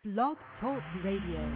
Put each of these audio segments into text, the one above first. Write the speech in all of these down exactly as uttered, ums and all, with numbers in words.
Blog Talk Radio.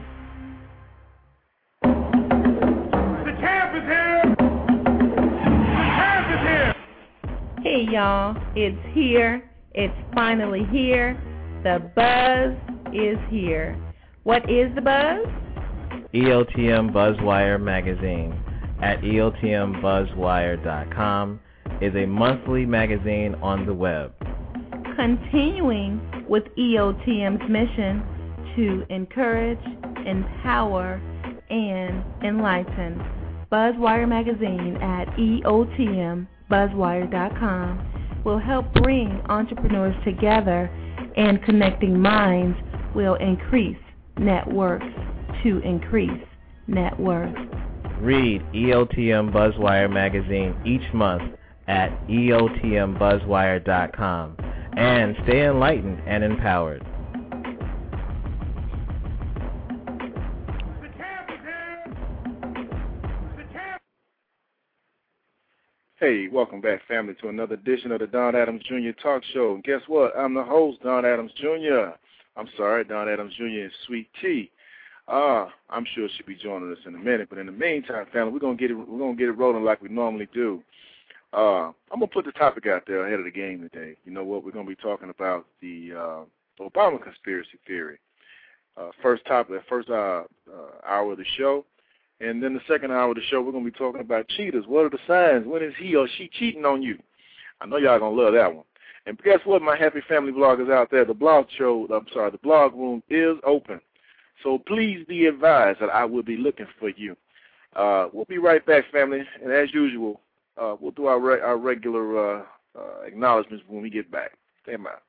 The champ is here! The champ is here! Hey y'all, it's here. It's finally here. The buzz is here. What is the buzz? E O T M Buzzwire magazine at E O T M buzzwire dot com is a monthly magazine on the web. Continuing with E O T M's mission to encourage, empower, and enlighten. Buzzwire magazine at E O T M buzzwire dot com will help bring entrepreneurs together, and connecting minds will increase net worth to increase net worth. Read E O T M Buzzwire magazine each month at E O T M buzzwire dot com and stay enlightened and empowered. Hey, welcome back, family, to another edition of the Don Adams Junior Talk Show. And guess what? I'm the host, Don Adams Junior I'm sorry, Don Adams Junior is Sweet Tea. Uh, I'm sure she'll be joining us in a minute. But in the meantime, family, we're gonna get it. We're gonna get it rolling like we normally do. Uh, I'm gonna put the topic out there ahead of the game today. You know what? We're gonna be talking about the uh, Obama conspiracy theory. Uh, first topic, first uh, uh, hour of the show. And then the second hour of the show, we're going to be talking about cheaters. What are the signs? When is he or she cheating on you? I know y'all going to love that one. And guess what, my happy family bloggers out there? The blog show, I'm sorry, the blog room is open. So please be advised that I will be looking for you. Uh, we'll be right back, family. And as usual, uh, we'll do our, re- our regular uh, uh, acknowledgments when we get back. Stand by.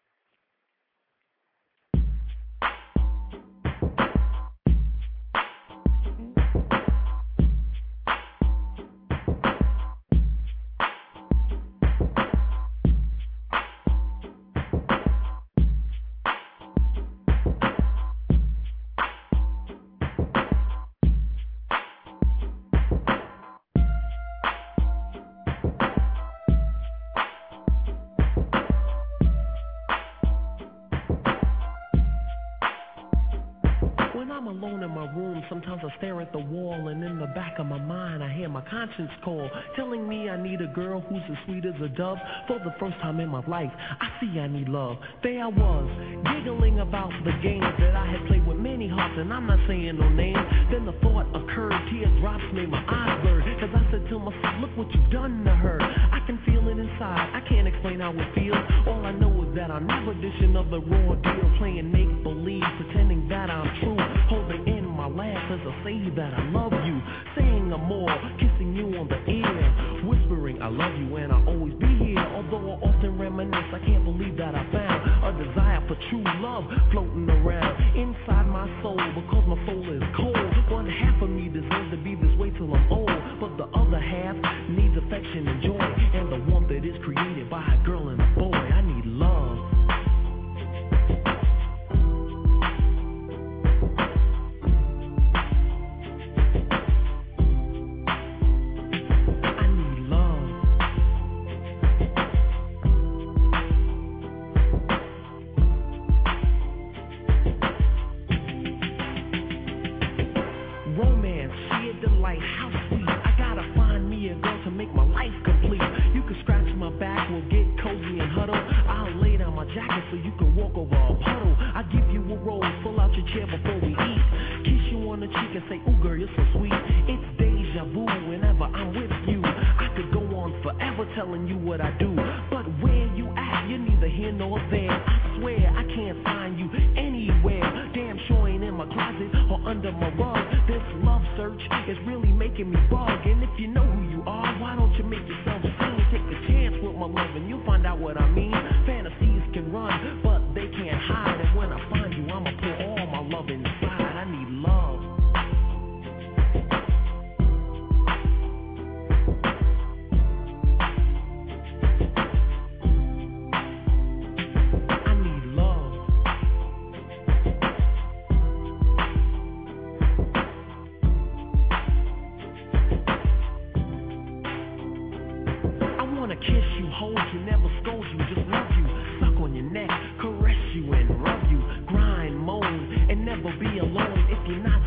Sometimes I stare at the wall, and in the back of my mind I hear my conscience call, telling me I need a girl who's as sweet as a dove. For the first time in my life, I see I need love. There I was, giggling about the games that I had played with many hearts, and I'm not saying no names. Then the thought occurred, teardrops made my eyes blur, as I said to myself, look what you've done to her. I can feel it inside, I can't explain how it feels. All I know is that I'm never dishing of the raw deal, playing make-believe, pretending that I'm true, holding in my laugh as I say that I love you, saying I'm more, kissing you on the ear, whispering I love you and I'll always be here. Although I often reminisce, I can't believe that I found a desire for true love floating around inside my soul, because my soul is cold. One half of me deserves to be this way till I'm old, but the other half needs affection and joy, and the warmth that is created by a girl and a boy. I need love.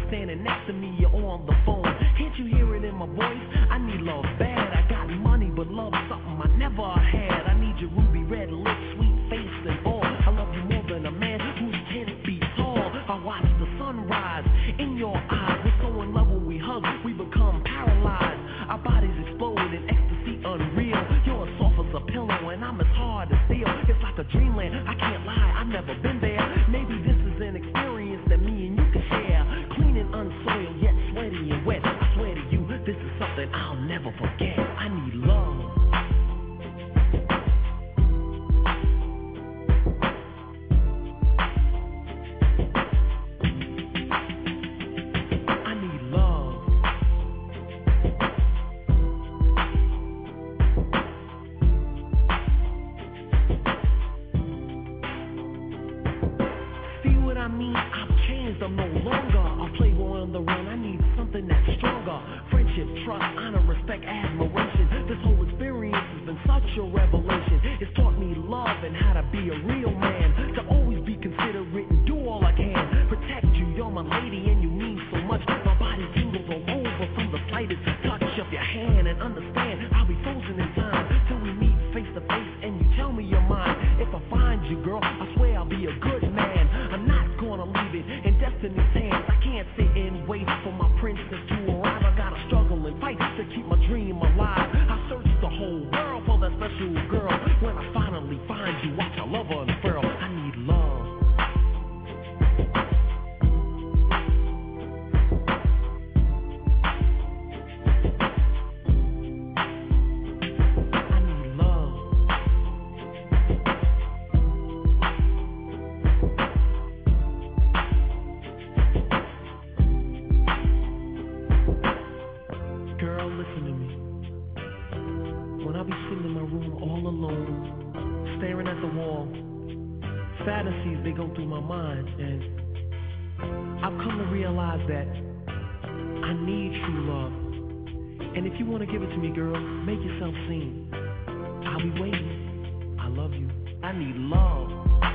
standing next to me, you're on the phone. Can't you hear it in my voice? I need love bad. I got money, but love something I never had. I need your ruby red lips, sweet face and all. I love you more than a man who's ten feet tall. I watch the sunrise in your eyes. We're so in love when we hug, we become paralyzed. Our bodies explode in ecstasy unreal. You're as soft as a pillow and I'm as hard as steel. It's like a dreamland, I can't lie, I've never been there. Maybe this is an experience that me and you can share. Clean and unsoiled, yet sweaty and wet. I swear to you, this is something I'll never forget. I need love. I'm no longer a playboy on the run. I need something that's stronger. Friendship, trust, honor, respect, admiration. This whole experience has been such a revelation. It's taught me love and how to be a real man. To always be considerate and do all I can. Protect you, you're my lady and you mean so much. My body tingles all over from the slightest touch of your hand. And understand, I'll be frozen in time till we meet face to face and you tell me you're mine. If I find you, girl, I swear I'll be a good man. I'm not gonna leave it in destiny's hands. I can't sit and wait for my princess to arrive. I gotta struggle and fight to keep my dream alive. I search the whole world for that special girl. When I finally find you, watch I love her unfurl. I need love. Fantasies, they go through my mind, and I've come to realize that I need true love. And if you want to give it to me, girl, make yourself seen. I'll be waiting. I love you. I need love.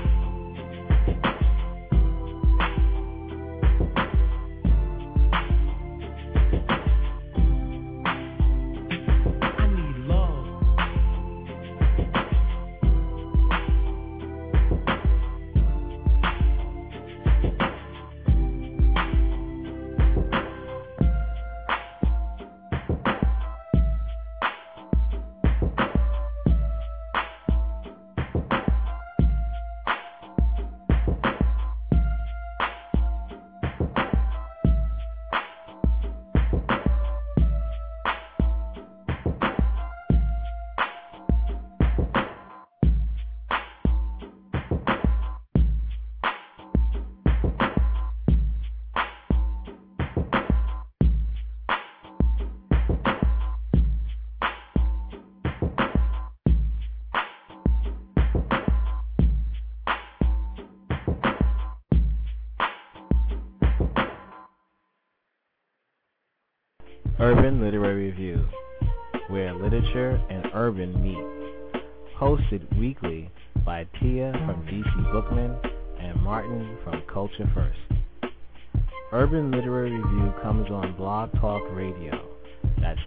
Urban Literary Review, where literature and urban meet. Hosted weekly by Tia from D C Bookman and Martin from Culture First. Urban Literary Review comes on Blog Talk Radio. That's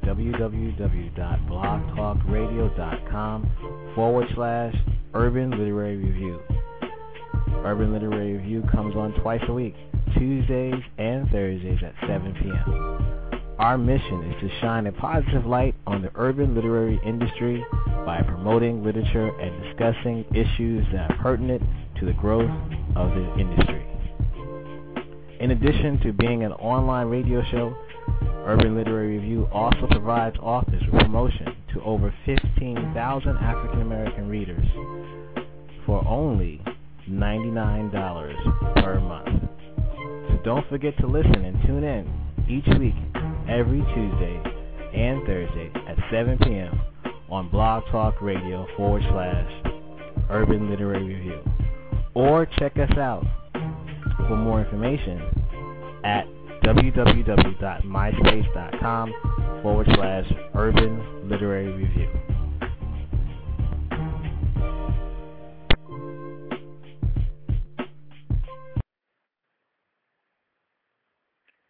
www.blogtalkradio.com forward slash Urban Literary Review. Urban Literary Review comes on twice a week, Tuesdays and Thursdays at seven p.m. Our mission is to shine a positive light on the urban literary industry by promoting literature and discussing issues that are pertinent to the growth of the industry. In addition to being an online radio show, Urban Literary Review also provides authors with promotion to over fifteen thousand African American readers for only ninety-nine dollars per month. So don't forget to listen and tune in each week, every Tuesday and Thursday at seven p.m. on Blog Talk Radio forward slash Urban Literary Review. Or check us out for more information at www.myspace.com forward slash Urban Literary Review.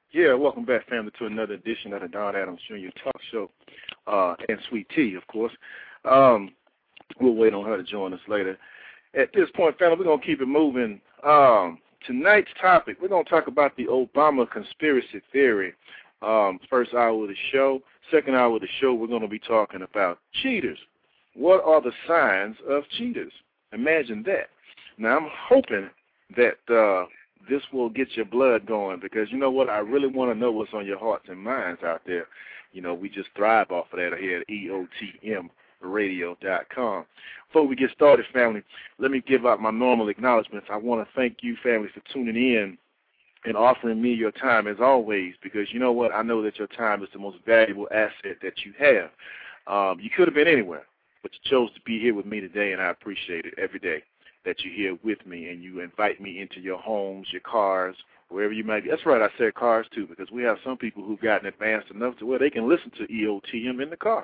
Yeah, welcome back, family, to another edition of the Don Adams Junior Talk Show, uh, and Sweet Tea, of course. Um, we'll wait on her to join us later. At this point, family, we're going to keep it moving. Um, tonight's topic, we're going to talk about the Obama conspiracy theory. Um, first hour of the show. Second hour of the show, we're going to be talking about cheaters. What are the signs of cheaters? Imagine that. Now, I'm hoping that uh, this will get your blood going, because you know what? I really want to know what's on your hearts and minds out there. You know, we just thrive off of that here at E O T M radio dot com. Before we get started, family, let me give out my normal acknowledgments. I want to thank you, family, for tuning in and offering me your time as always, because you know what? I know that your time is the most valuable asset that you have. Um, you could have been anywhere, but you chose to be here with me today, and I appreciate it every day that you're here with me and you invite me into your homes, your cars, wherever you might be. That's right, I said cars too, because we have some people who've gotten advanced enough to where they can listen to E O T M in the car.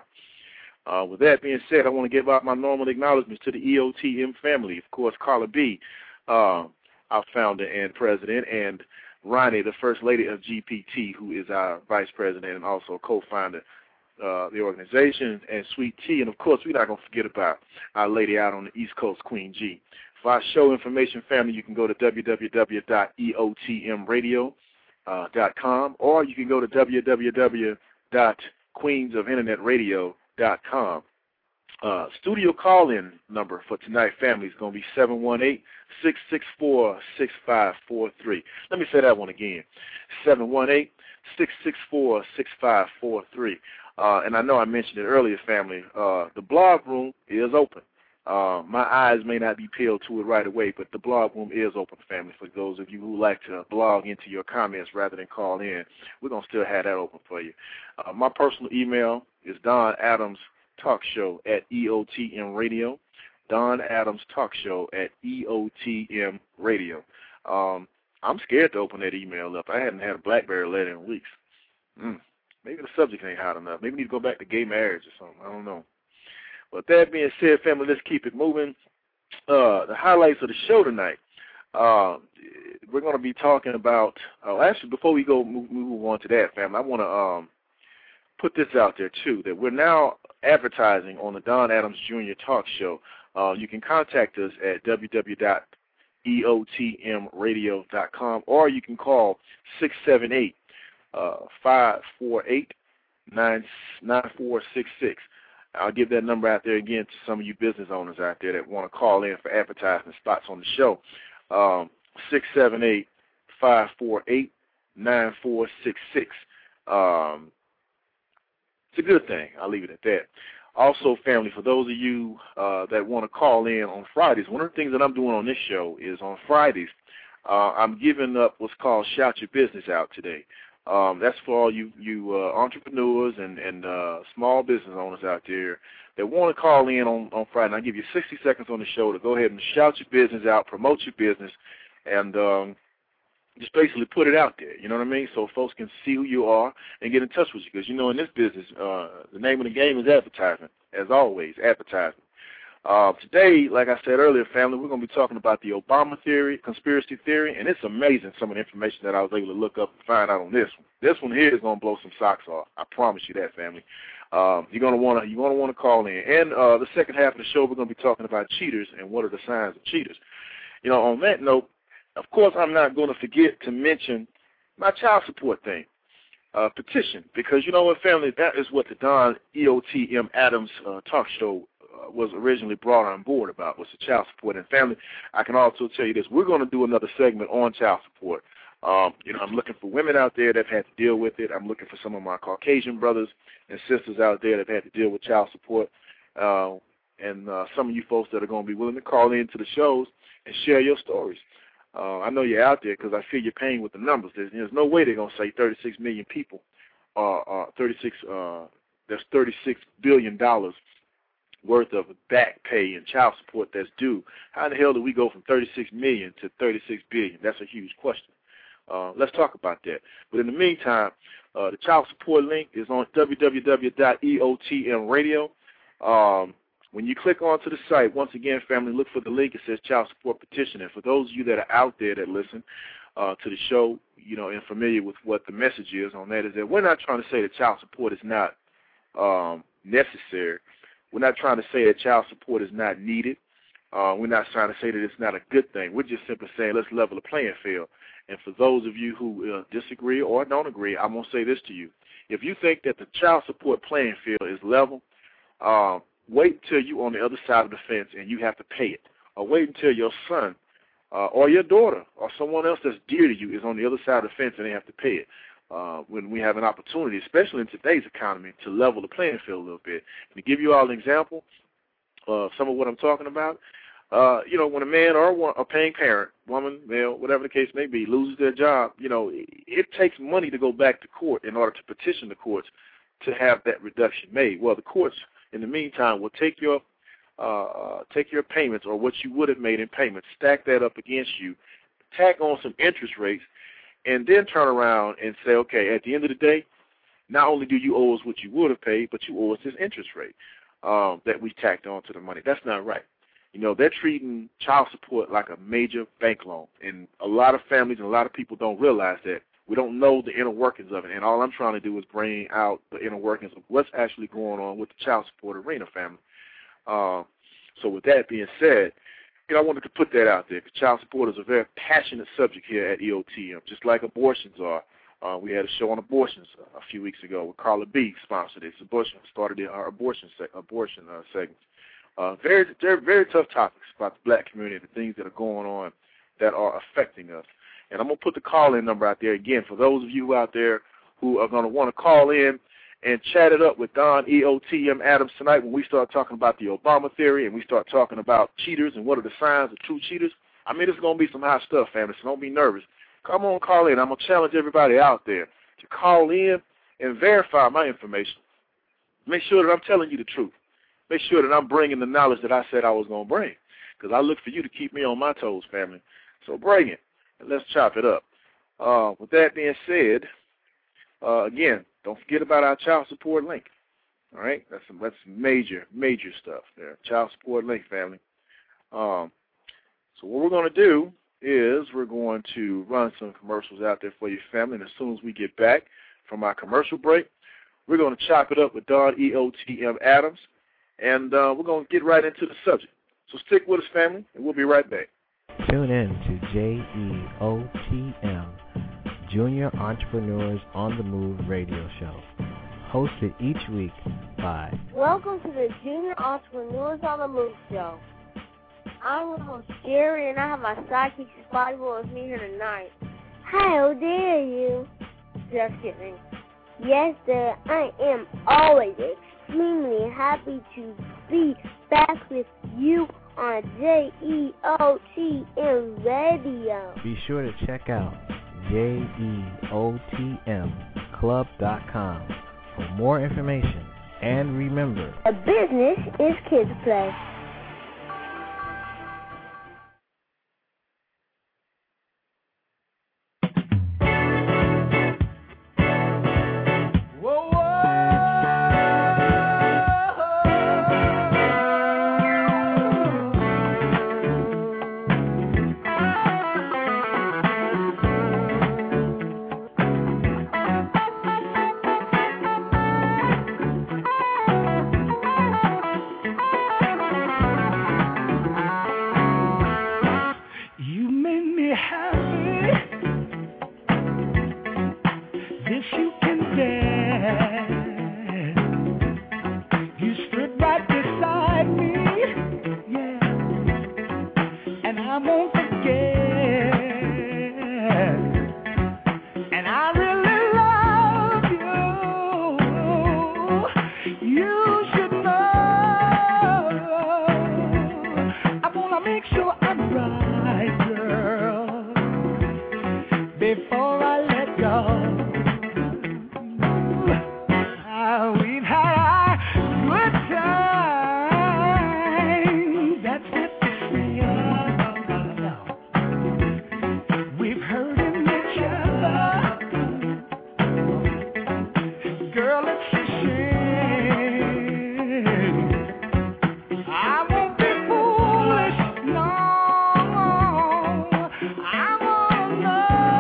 Uh, with that being said, I want to give out my normal acknowledgments to the E O T M family. Of course, Carla B., uh, our founder and president, and Ronnie, the first lady of G P T, who is our vice president and also co-founder uh, the organization, and Sweet Tea. And, of course, we're not going to forget about our lady out on the East Coast, Queen G. For our show information, family, you can go to w w w dot e o t m radio dot com, or you can go to w w w dot queens of internet radio dot com. Uh, studio call-in number for tonight, family, is going to be seven one eight, six six four, six five four three. Let me say that one again, seven one eight, six six four, six five four three. Uh, and I know I mentioned it earlier, family, uh, the blog room is open. Uh, my eyes may not be peeled to it right away, but the blog room is open, family, for those of you who like to blog into your comments rather than call in. We're going to still have that open for you. Uh, my personal email is Don Adams Talk Show at E O T M Radio. Don Adams Talk Show at E O T M Radio. Um, I'm scared to open that email up. I hadn't had a BlackBerry letter in weeks. Mm, maybe the subject ain't hot enough. Maybe we need to go back to gay marriage or something. I don't know. But that being said, family, let's keep it moving. Uh, the highlights of the show tonight. Uh, we're going to be talking about, uh, actually, before we go move, move on to that, family, I want to um, put this out there, too, that we're now advertising on the Don Adams Junior Talk Show. Uh, you can contact us at w w w dot e o t m radio dot com, or you can call six seven eight, five four eight, nine four six six. I'll give that number out there again to some of you business owners out there that want to call in for advertising spots on the show. Um, six seven eight, five four eight, nine four six six. Um, it's a good thing. I'll leave it at that. Also, family, for those of you uh, that want to call in on Fridays, one of the things that I'm doing on this show is on Fridays, uh, I'm giving up what's called Shout Your Business Out today. Um, that's for all you, you uh, entrepreneurs and, and uh, small business owners out there that want to call in on, on Friday. And I'll give you sixty seconds on the show to go ahead and shout your business out, promote your business, and um, just basically put it out there, you know what I mean, so folks can see who you are and get in touch with you. Because, you know, in this business, uh, the name of the game is advertising, as always, advertising. Uh, today, like I said earlier, family, we're going to be talking about the Obama theory, conspiracy theory, and it's amazing some of the information that I was able to look up and find out on this one. This one here is going to blow some socks off. I promise you that, family. Um, you're going to want to you're going to want to call in. And uh, the second half of the show, we're going to be talking about cheaters and what are the signs of cheaters. You know, on that note, of course, I'm not going to forget to mention my child support thing, uh, petition, because you know what, family, that is what the Don E O T M Adams uh, talk show uh, was originally brought on board about, was the child support. And family, I can also tell you this, we're going to do another segment on child support. Um, you know, I'm looking for women out there that have had to deal with it. I'm looking for some of my Caucasian brothers and sisters out there that have had to deal with child support, uh, and uh, some of you folks that are going to be willing to call into the shows and share your stories. Uh, I know you're out there because I feel your pain with the numbers. There's, there's no way they're going to say thirty-six million people, uh, uh, thirty-six, uh, there's thirty-six billion dollars worth of back pay and child support that's due. How in the hell do we go from thirty-six million to thirty-six billion? That's a huge question. Uh, let's talk about that. But in the meantime, uh, the child support link is on w w w dot e o t m radio. Um, When you click onto the site, once again, family, look for the link. It says child support petition. And for those of you that are out there that listen, uh, to the show, you know, and familiar with what the message is on that, is that we're not trying to say that child support is not um, necessary. We're not trying to say that child support is not needed. Uh, we're not trying to say that it's not a good thing. We're just simply saying let's level the playing field. And for those of you who uh, disagree or don't agree, I'm going to say this to you. If you think that the child support playing field is level, uh, wait until you're on the other side of the fence and you have to pay it. Or wait until your son uh, or your daughter or someone else that's dear to you is on the other side of the fence and they have to pay it. Uh, when we have an opportunity, especially in today's economy, to level the playing field a little bit. And to give you all an example of some of what I'm talking about, uh, you know, when a man or a, a paying parent, woman, male, whatever the case may be, loses their job, you know, it, it takes money to go back to court in order to petition the courts to have that reduction made. Well, the courts, in the meantime, will take your uh, take your payments or what you would have made in payments, stack that up against you, tack on some interest rates, and then turn around and say, okay, at the end of the day, not only do you owe us what you would have paid, but you owe us this interest rate um, that we tacked on to the money. That's not right. You know, they're treating child support like a major bank loan, and a lot of families and a lot of people don't realize that. We don't know the inner workings of it, and all I'm trying to do is bring out the inner workings of what's actually going on with the child support arena, family. Uh, so with that being said, you know, I wanted to put that out there because child support is a very passionate subject here at E O T M, just like abortions are. Uh, we had a show on abortions a few weeks ago with Carla B. sponsored it. Abortion started our abortion se- abortion uh, segments. Uh, very, very, very tough topics about the black community, the things that are going on that are affecting us. And I'm going to put the call-in number out there again for those of you out there who are going to want to call in and chat it up with Don E O T M Adams tonight when we start talking about the Obama theory and we start talking about cheaters and what are the signs of true cheaters. I mean, it's going to be some hot stuff, family, so don't be nervous. Come on, call in. I'm going to challenge everybody out there to call in and verify my information. Make sure that I'm telling you the truth. Make sure that I'm bringing the knowledge that I said I was going to bring, because I look for you to keep me on my toes, family. So bring it, and let's chop it up. Uh, with that being said, uh, again, don't forget about our child support link. All right, that's some, that's major, major stuff there. Child support link, family. Um, so what we're going to do is we're going to run some commercials out there for your family, and as soon as we get back from our commercial break, we're going to chop it up with Don E O T M Adams, and uh, we're going to get right into the subject. So stick with us, family, and we'll be right back. Tune in to J E O T M, Junior Entrepreneurs on the Move radio show, hosted each week by... Welcome to the Junior Entrepreneurs on the Move show. I'm your host, Jerry, and I have my sidekick, Spotty Boy, with me here tonight. How dare you? Just kidding. Yes, sir, I am always extremely happy to be back with you on J E O T M Radio. Be sure to check out J E O T M club dot com for more information. And remember, a business is kids' play. I wanna know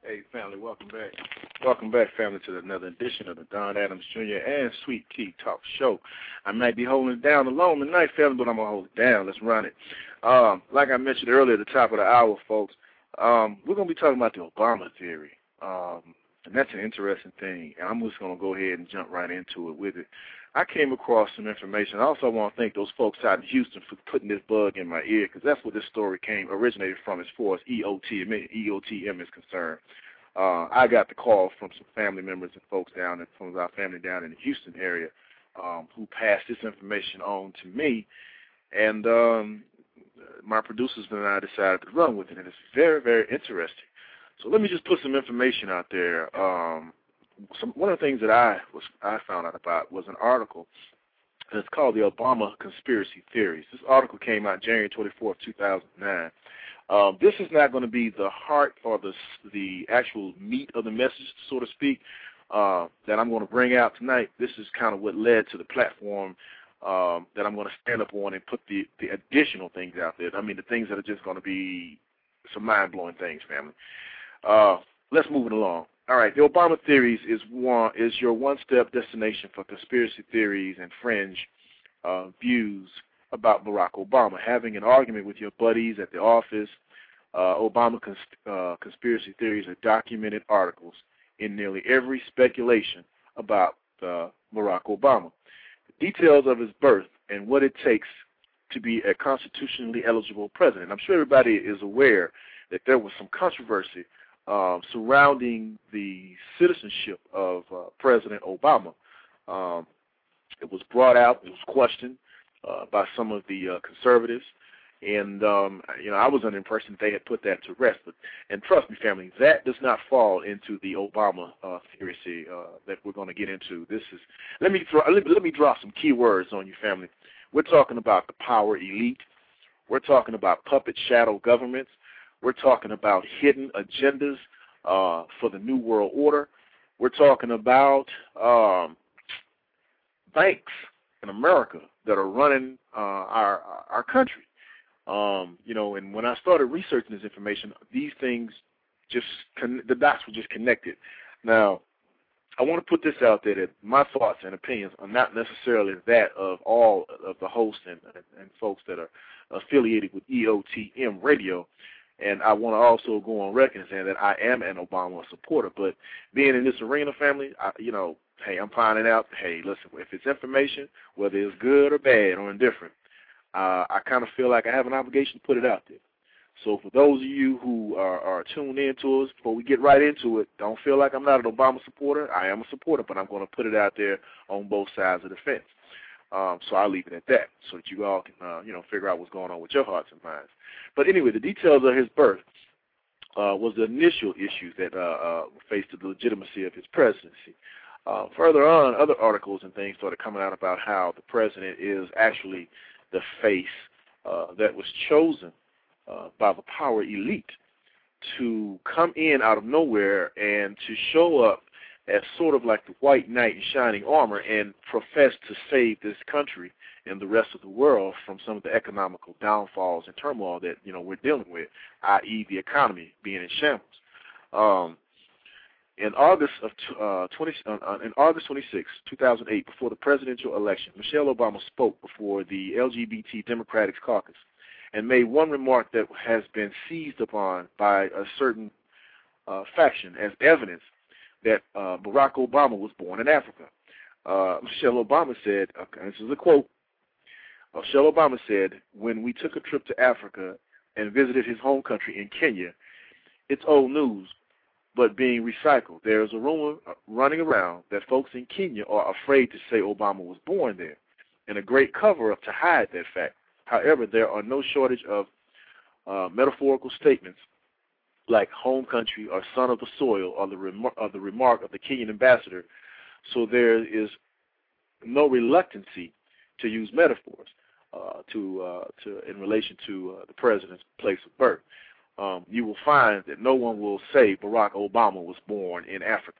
Hey, family, welcome back. Welcome back, family, to another edition of the Don Adams Junior and Sweet Tea Talk Show. I might be holding it down alone tonight, family, but I'm going to hold it down. Let's run it. Um, like I mentioned earlier at the top of the hour, folks, um, we're going to be talking about the Obama theory. Um, and that's an interesting thing, and I'm just going to go ahead and jump right into it with it. I came across some information. I also want to thank those folks out in Houston for putting this bug in my ear, because that's what this story came originated from as far as E O T M is concerned. Uh, I got the call from some family members and folks down in, from our family down in the Houston area um, who passed this information on to me, and um, my producers and I decided to run with it, and it's very, very interesting. So let me just put some information out there. Um, some, one of the things that I was I found out about was an article that's called the Obama Conspiracy Theories. This article came out January twenty-fourth, two thousand nine. Um, this is not going to be the heart or the the actual meat of the message, so to speak, uh, that I'm going to bring out tonight. This is kind of what led to the platform um, that I'm going to stand up on and put the, the additional things out there. I mean, the things that are just going to be some mind-blowing things, family. Uh, let's move it along. All right, the Obama theories is one is your one-step destination for conspiracy theories and fringe uh, views about Barack Obama. Having an argument with your buddies at the office, uh, Obama cons uh, conspiracy theories are documented articles in nearly every speculation about uh, Barack Obama. The details of his birth and what it takes to be a constitutionally eligible president. I'm sure everybody is aware that there was some controversy uh, surrounding the citizenship of uh, President Obama. Um, it was brought out, it was questioned uh, by some of the uh, conservatives, and um, you know, I was under the impression that they had put that to rest. But, and trust me, family, that does not fall into the Obama uh, theory uh, that we're going to get into. This is let me throw, let, let me drop some key words on you, family. We're talking about the power elite. We're talking about puppet shadow governments. We're talking about hidden agendas uh, for the New World Order. We're talking about um, banks in America that are running uh, our our country. Um, you know, and when I started researching this information, these things just con the dots were just connected. Now, I want to put this out there that my thoughts and opinions are not necessarily that of all of the hosts and, and folks that are affiliated with E O T M Radio. And I want to also go on record and say that I am an Obama supporter. But being in this arena, family, I, you know, hey, I'm finding out, hey, listen, if it's information, whether it's good or bad or indifferent, uh, I kind of feel like I have an obligation to put it out there. So for those of you who are, are tuned in to us, before we get right into it, don't feel like I'm not an Obama supporter. I am a supporter, but I'm going to put it out there on both sides of the fence. Um, so I'll leave it at that so that you all can, uh, you know, figure out what's going on with your hearts and minds. But anyway, the details of his birth uh, was the initial issues that uh, uh, faced the legitimacy of his presidency. Uh, further on, other articles and things started coming out about how the president is actually the face uh, that was chosen uh, by the power elite to come in out of nowhere and to show up as sort of like the white knight in shining armor and profess to save this country and the rest of the world from some of the economical downfalls and turmoil that, you know, we're dealing with, that is the economy being in shambles. Um, in August of uh, twenty, uh, in August twenty-sixth, two thousand eight, before the presidential election, Michelle Obama spoke before the L G B T Democratic Caucus and made one remark that has been seized upon by a certain uh, faction as evidence that uh, Barack Obama was born in Africa. Uh, Michelle Obama said, okay, this is a quote, Michelle Obama said, when we took a trip to Africa and visited his home country in Kenya, it's old news, but being recycled. There is a rumor running around that folks in Kenya are afraid to say Obama was born there, and a great cover-up to hide that fact. However, there are no shortage of uh, metaphorical statements like home country or son of the soil or the, remar or the remark of the Kenyan ambassador, so there is no reluctancy to use metaphors uh, to, uh, to in relation to uh, the president's place of birth. Um, you will find that no one will say Barack Obama was born in Africa.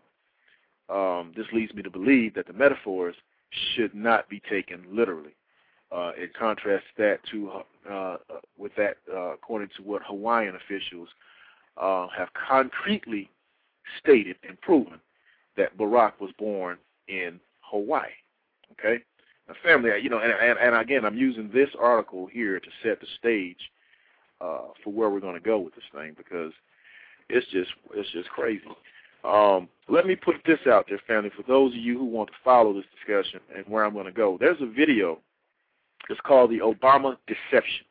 Um, this leads me to believe that the metaphors should not be taken literally. Uh, it contrasts that to uh, with that, uh, according to what Hawaiian officials Uh, have concretely stated and proven that Barack was born in Hawaii. Okay? Now, family, you know, and, and, and again, I'm using this article here to set the stage uh, for where we're going to go with this thing, because it's just it's just crazy. Um, let me put this out there, family, for those of you who want to follow this discussion and where I'm going to go. There's a video. It's called the Obama Deception.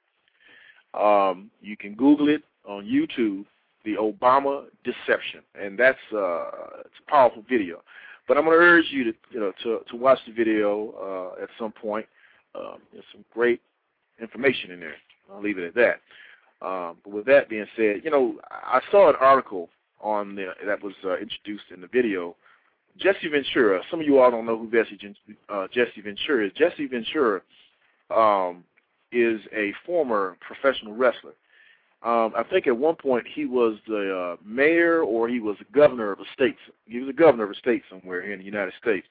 Um, you can Google it on YouTube, the Obama Deception, and that's uh, it's a powerful video. But I'm going to urge you to you know to to watch the video uh, at some point. Um, there's some great information in there. I'll leave it at that. Um, but with that being said, you know, I saw an article on the, that was uh, introduced in the video. Jesse Ventura. Some of you all don't know who Jesse, uh, Jesse Ventura is. Jesse Ventura um, is a former professional wrestler. Um, I think at one point he was the uh, mayor or he was the governor of a state. He was a governor of a state somewhere here in the United States.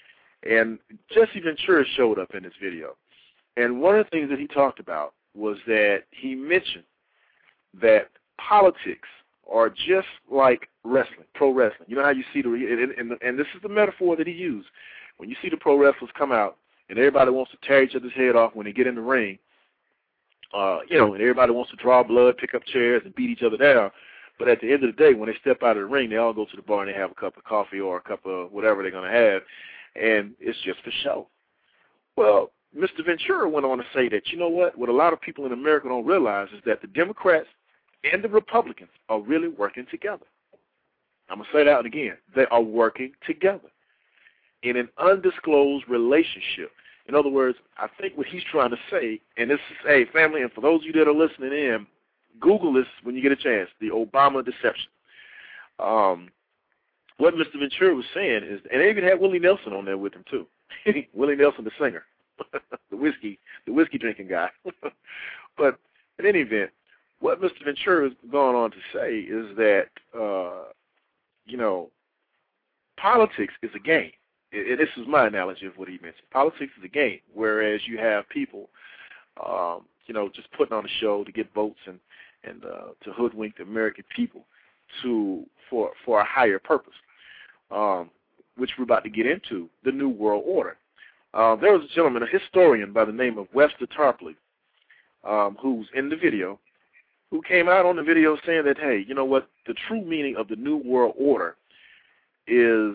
And Jesse Ventura showed up in this video. And one of the things that he talked about was that he mentioned that politics are just like wrestling, pro wrestling. You know how you see the, and, and, and this is the metaphor that he used. When you see the pro wrestlers come out and everybody wants to tear each other's head off when they get in the ring, uh, you know, and everybody wants to draw blood, pick up chairs, and beat each other down. But at the end of the day, when they step out of the ring, they all go to the bar and they have a cup of coffee or a cup of whatever they're going to have, and it's just for show. Well, Mister Ventura went on to say that, you know what, what a lot of people in America don't realize is that the Democrats and the Republicans are really working together. I'm going to say that again. They are working together in an undisclosed relationship. In other words, I think what he's trying to say, and this is, hey, family, and for those of you that are listening in, Google this when you get a chance, the Obama Deception. Um, what Mister Ventura was saying is, and they even had Willie Nelson on there with him too. Willie Nelson, the singer, the whiskey, the whiskey drinking guy. But in any event, what Mister Ventura has gone on to say is that, uh, you know, politics is a game. It, it, this is my analogy of what he mentioned. Politics is a game, whereas you have people, um, you know, just putting on a show to get votes and and uh, to hoodwink the American people to for for a higher purpose, um, which we're about to get into, the New World Order. Uh, there was a gentleman, a historian by the name of Webster Tarpley, um, who's in the video, who came out on the video saying that, hey, you know what, the true meaning of the New World Order is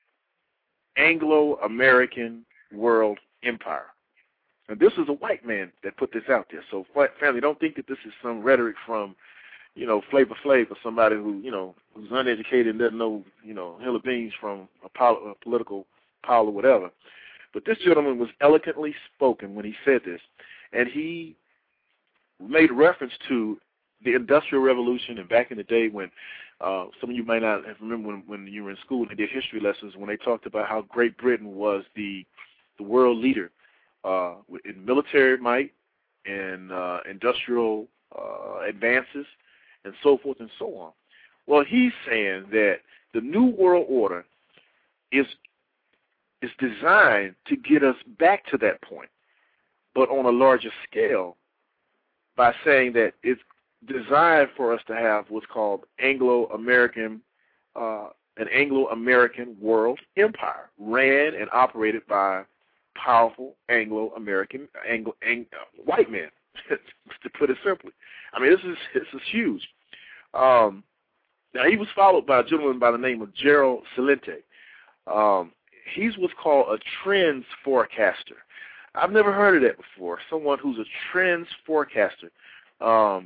Anglo-American World Empire. And this is a white man that put this out there. So, family, don't think that this is some rhetoric from, you know, Flavor Flav or somebody who, you know, who's uneducated and doesn't know, you know, hill of beans from a, pol- a political pile or whatever. But this gentleman was eloquently spoken when he said this. And he made reference to the Industrial Revolution, and back in the day when uh, some of you may not have remember when, when you were in school and they did history lessons, when they talked about how Great Britain was the the world leader uh, in military might and uh, industrial uh, advances and so forth and so on. Well, he's saying that the New World Order is is designed to get us back to that point, but on a larger scale, by saying that it's designed for us to have what's called Anglo-American, uh, an Anglo-American world empire, ran and operated by powerful Anglo-American Anglo, Ang, uh, white men, to put it simply. I mean, this is this is huge. Um, now, he was followed by a gentleman by the name of Gerald Celente. Um, he's what's called a trends forecaster. I've never heard of that before, someone who's a trends forecaster. Um,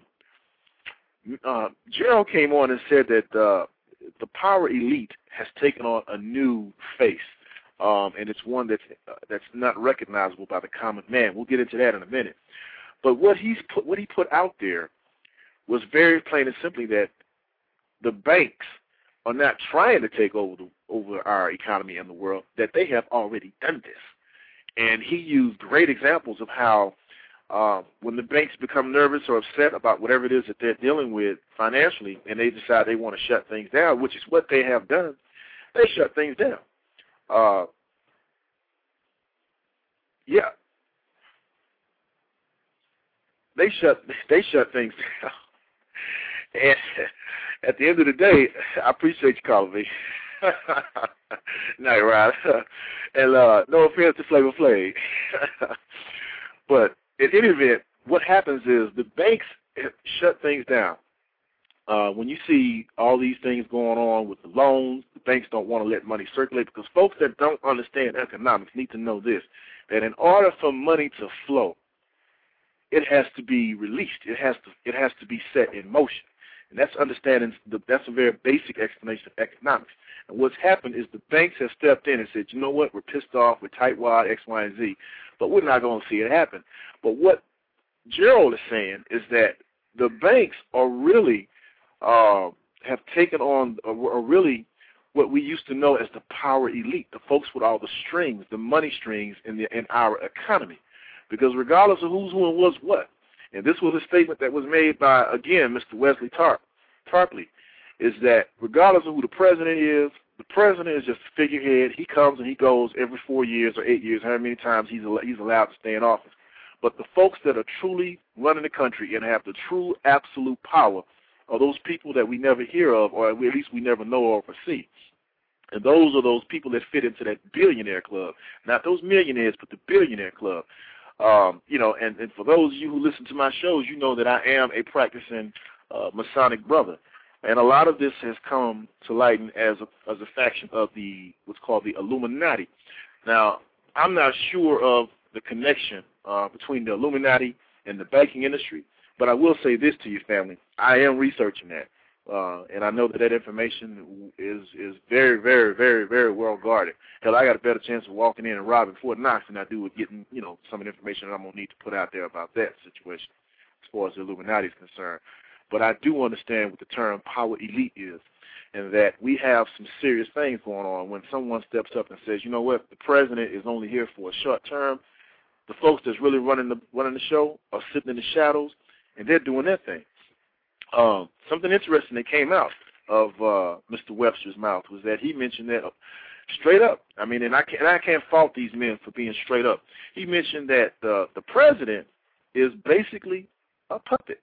uh, Gerald came on and said that uh, the power elite has taken on a new face, um, and it's one that's, uh, that's not recognizable by the common man. We'll get into that in a minute. But what, he's put, what he put out there was very plain and simply that the banks are not trying to take over the, over our economy and the world, that they have already done this. And he used great examples of how uh, when the banks become nervous or upset about whatever it is that they're dealing with financially, and they decide they want to shut things down, which is what they have done, they shut things down. Uh, yeah. They shut they shut things down. And at the end of the day, I appreciate you calling me. No, right. And uh, no offense to Flavor Flav. But in any event, what happens is the banks shut things down. Uh, when you see all these things going on with the loans, the banks don't want to let money circulate because folks that don't understand economics need to know this, that in order for money to flow, it has to be released. It has to it has to be set in motion. And that's understanding, the, that's a very basic explanation of economics. And what's happened is the banks have stepped in and said, you know what, we're pissed off, we're tightwad, X, Y, and Z, but we're not going to see it happen. But what Gerald is saying is that the banks are really, uh, have taken on, uh, are really what we used to know as the power elite, the folks with all the strings, the money strings in, the, in our economy. Because regardless of who's who and what's what, and this was a statement that was made by, again, Mister Wesley Tarp, Tarpley, is that regardless of who the president is, the president is just a figurehead. He comes and he goes every four years or eight years, however many times he's he's allowed to stay in office. But the folks that are truly running the country and have the true absolute power are those people that we never hear of, or at least we never know of or see. And those are those people that fit into that billionaire club. Not those millionaires, but the billionaire club. Um, you know, and, and for those of you who listen to my shows, you know that I am a practicing uh, Masonic brother. And a lot of this has come to light as a, as a faction of the what's called the Illuminati. Now, I'm not sure of the connection uh, between the Illuminati and the banking industry, but I will say this to you, family. I am researching that, uh, and I know that that information is is very, very, very, very well guarded. Hell, I got a better chance of walking in and robbing Fort Knox than I do with getting, you know, some of the information that I'm going to need to put out there about that situation as far as the Illuminati is concerned. But I do understand what the term power elite is, and that we have some serious things going on when someone steps up and says, you know what, the president is only here for a short term. The folks that's really running the running the show are sitting in the shadows, and they're doing their thing. Um, something interesting that came out of uh, Mister Webster's mouth was that he mentioned that straight up. I mean, and I can't, and I can't fault these men for being straight up. He mentioned that the the president is basically a puppet.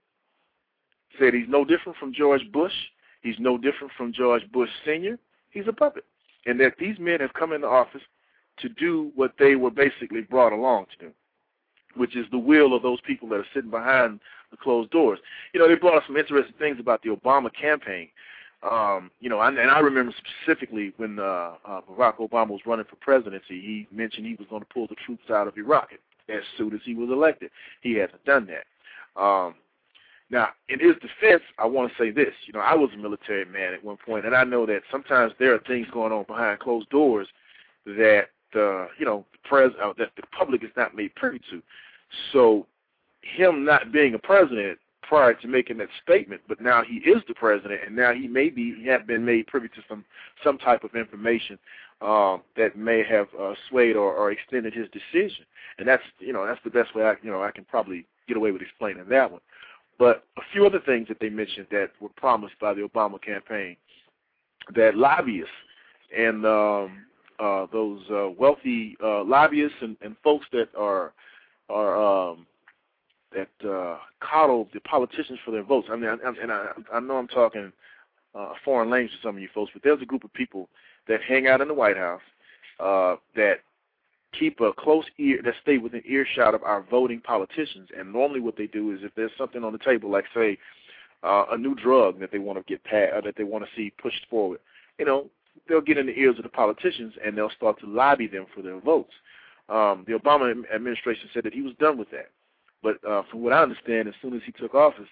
Said he's no different from George Bush. He's no different from George Bush Senior He's a puppet. And that these men have come into office to do what they were basically brought along to do, which is the will of those people that are sitting behind the closed doors. You know, they brought up some interesting things about the Obama campaign. Um, you know, and I remember specifically when uh, uh, Barack Obama was running for presidency, he mentioned he was going to pull the troops out of Iraq as soon as he was elected. He hasn't done that. Um, Now, in his defense, I want to say this. You know, I was a military man at one point, and I know that sometimes there are things going on behind closed doors that, uh, you know, the pres- uh, that the public is not made privy to. So him not being a president prior to making that statement, but now he is the president, and now he may be, he have been made privy to some, some type of information um, that may have uh, swayed or, or extended his decision. And that's, you know, that's the best way I, you know, I can probably get away with explaining that one. But a few other things that they mentioned that were promised by the Obama campaign, that lobbyists and um, uh, those uh, wealthy uh, lobbyists and, and folks that are are um, that uh, coddle the politicians for their votes. I mean, I, and I, I know I'm talking uh, foreign language to some of you folks, but there's a group of people that hang out in the White House uh, that keep a close ear, that stay within earshot of our voting politicians. And normally what they do is if there's something on the table, like, say, uh, a new drug that they want to get passed, or that they want to see pushed forward, you know, they'll get in the ears of the politicians and they'll start to lobby them for their votes. Um, the Obama administration said that he was done with that. But uh, from what I understand, as soon as he took office,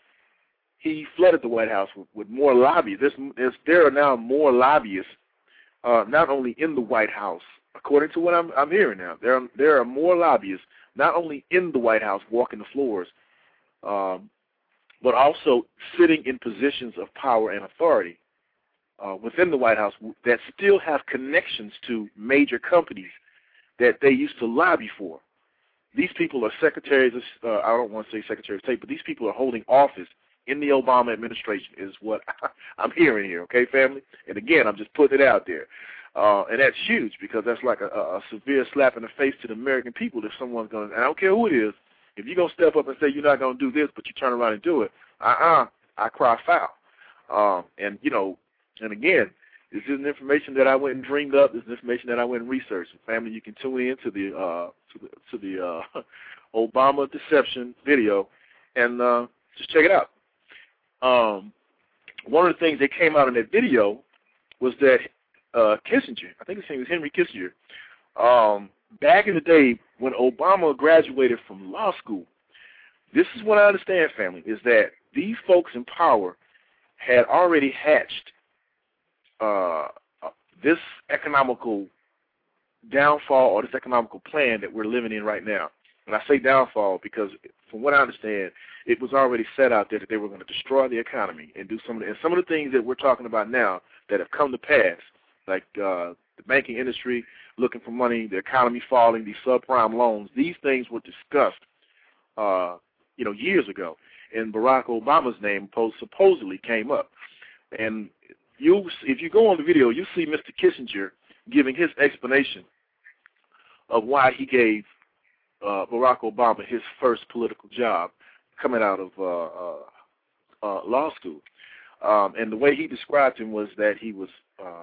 he flooded the White House with, with more lobbyists. There's, there's, there are now more lobbyists, uh, not only in the White House, according to what I'm, I'm hearing now, there are, there are more lobbyists, not only in the White House walking the floors, um, but also sitting in positions of power and authority uh, within the White House that still have connections to major companies that they used to lobby for. These people are secretaries of, uh, I don't want to say secretary of state, but these people are holding office in the Obama administration is what I'm hearing here, okay, family? And again, I'm just putting it out there. Uh, and that's huge because that's like a, a severe slap in the face to the American people if someone's going to, and I don't care who it is, if you're going to step up and say you're not going to do this, but you turn around and do it, uh-uh, I cry foul. Um, and, you know, and again, this isn't information that I went and dreamed up. This is information that I went and researched. Family, you can tune in to the, uh, to the, to the uh, Obama deception video and uh, just check it out. Um, one of the things that came out in that video was that uh, Kissinger, I think his name was Henry Kissinger, um, back in the day when Obama graduated from law school, this is what I understand, family, is that these folks in power had already hatched uh, this economical downfall or this economical plan that we're living in right now. And I say downfall because, from what I understand, it was already set out there that they were going to destroy the economy and do some of the, and some of the things that we're talking about now that have come to pass, like uh, the banking industry looking for money, the economy falling, these subprime loans. These things were discussed, uh, you know, years ago, and Barack Obama's name supposedly came up. And you, if you go on the video, you see Mister Kissinger giving his explanation of why he gave uh, Barack Obama his first political job coming out of uh, uh, uh, law school. Um, and the way he described him was that he was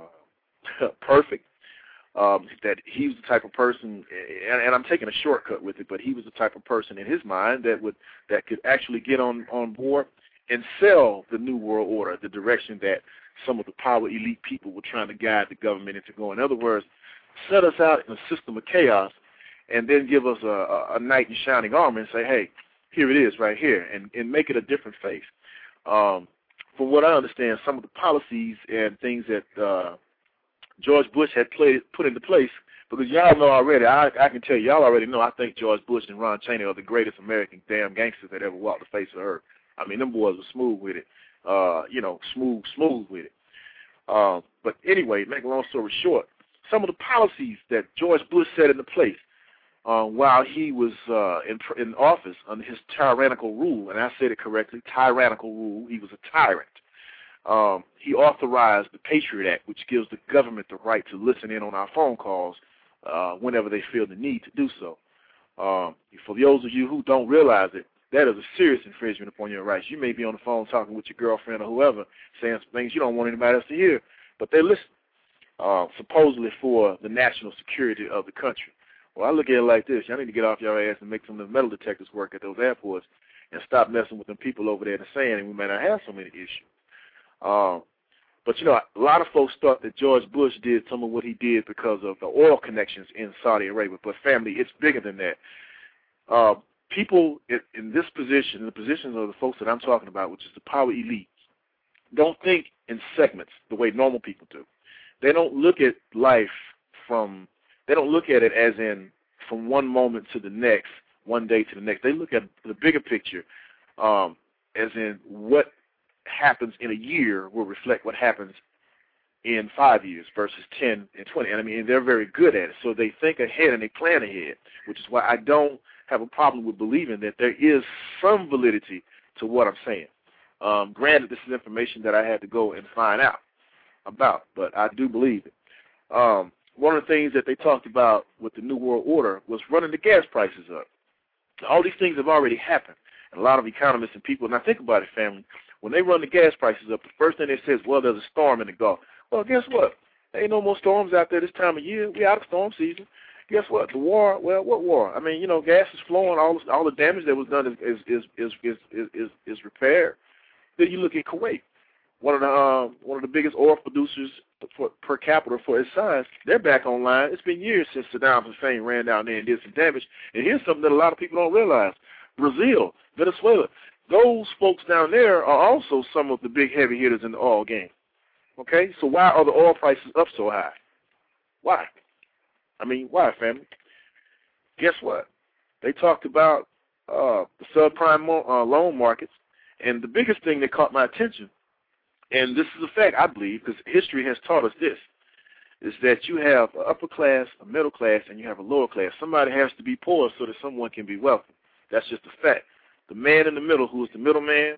uh, perfect, um, that he was the type of person, and, and I'm taking a shortcut with it, but he was the type of person in his mind that would that could actually get on, on board and sell the New World Order, the direction that some of the power elite people were trying to guide the government into going. In other words, set us out in a system of chaos and then give us a, a, a knight in shining armor and say, hey, here it is right here, and, and make it a different face. Um, from what I understand, some of the policies and things that uh, George Bush had played, put into place, because y'all know already, I, I can tell you, y'all already know, I think George Bush and Ron Cheney are the greatest American damn gangsters that ever walked the face of earth. I mean, them boys were smooth with it, uh, you know, smooth, smooth with it. Uh, but anyway, make a long story short, some of the policies that George Bush set into place uh, while he was uh, in, in office under his tyrannical rule, and I said it correctly, tyrannical rule, he was a tyrant. Um, he authorized the Patriot Act, which gives the government the right to listen in on our phone calls uh, whenever they feel the need to do so. Um, for those of you who don't realize it, that is a serious infringement upon your rights. You may be on the phone talking with your girlfriend or whoever, saying some things you don't want anybody else to hear, but they listen, uh, supposedly for the national security of the country. Well, I look at it like this. Y'all need to get off your ass and make some of the metal detectors work at those airports and stop messing with them people over there in the sand, and we may not have so many issues. Um, but, you know, a lot of folks thought that George Bush did some of what he did because of the oil connections in Saudi Arabia. But, family, it's bigger than that. Uh, people in, in this position, the positions of the folks that I'm talking about, which is the power elite, don't think in segments the way normal people do. They don't look at life from, they don't look at it as in from one moment to the next, one day to the next. They look at the bigger picture um, as in what happens in a year will reflect what happens in five years versus ten and twenty. And I mean, they're very good at it. So they think ahead and they plan ahead, which is why I don't have a problem with believing that there is some validity to what I'm saying. Um, granted, this is information that I had to go and find out about, but I do believe it. Um, one of the things that they talked about with the New World Order was running the gas prices up. All these things have already happened. And a lot of economists and people, now think about it, family, when they run the gas prices up, the first thing they say is, well, there's a storm in the Gulf. Well, guess what? There ain't no more storms out there this time of year. We out of storm season. Guess what? The war, well, what war? I mean, you know, gas is flowing. All all the damage that was done is is is is is is, is repaired. Then you look at Kuwait, one of the um, one of the biggest oil producers for, per capita for its size. They're back online. It's been years since Saddam Hussein ran down there and did some damage. And here's something that a lot of people don't realize: Brazil, Venezuela. Those folks down there are also some of the big heavy hitters in the oil game. Okay, so why are the oil prices up so high? Why? I mean, why, family? Guess what? They talked about uh, the subprime mo- uh, loan markets, and the biggest thing that caught my attention, and this is a fact, I believe, because history has taught us this, is that you have an upper class, a middle class, and you have a lower class. Somebody has to be poor so that someone can be wealthy. That's just a fact. The man in the middle, who is the middleman,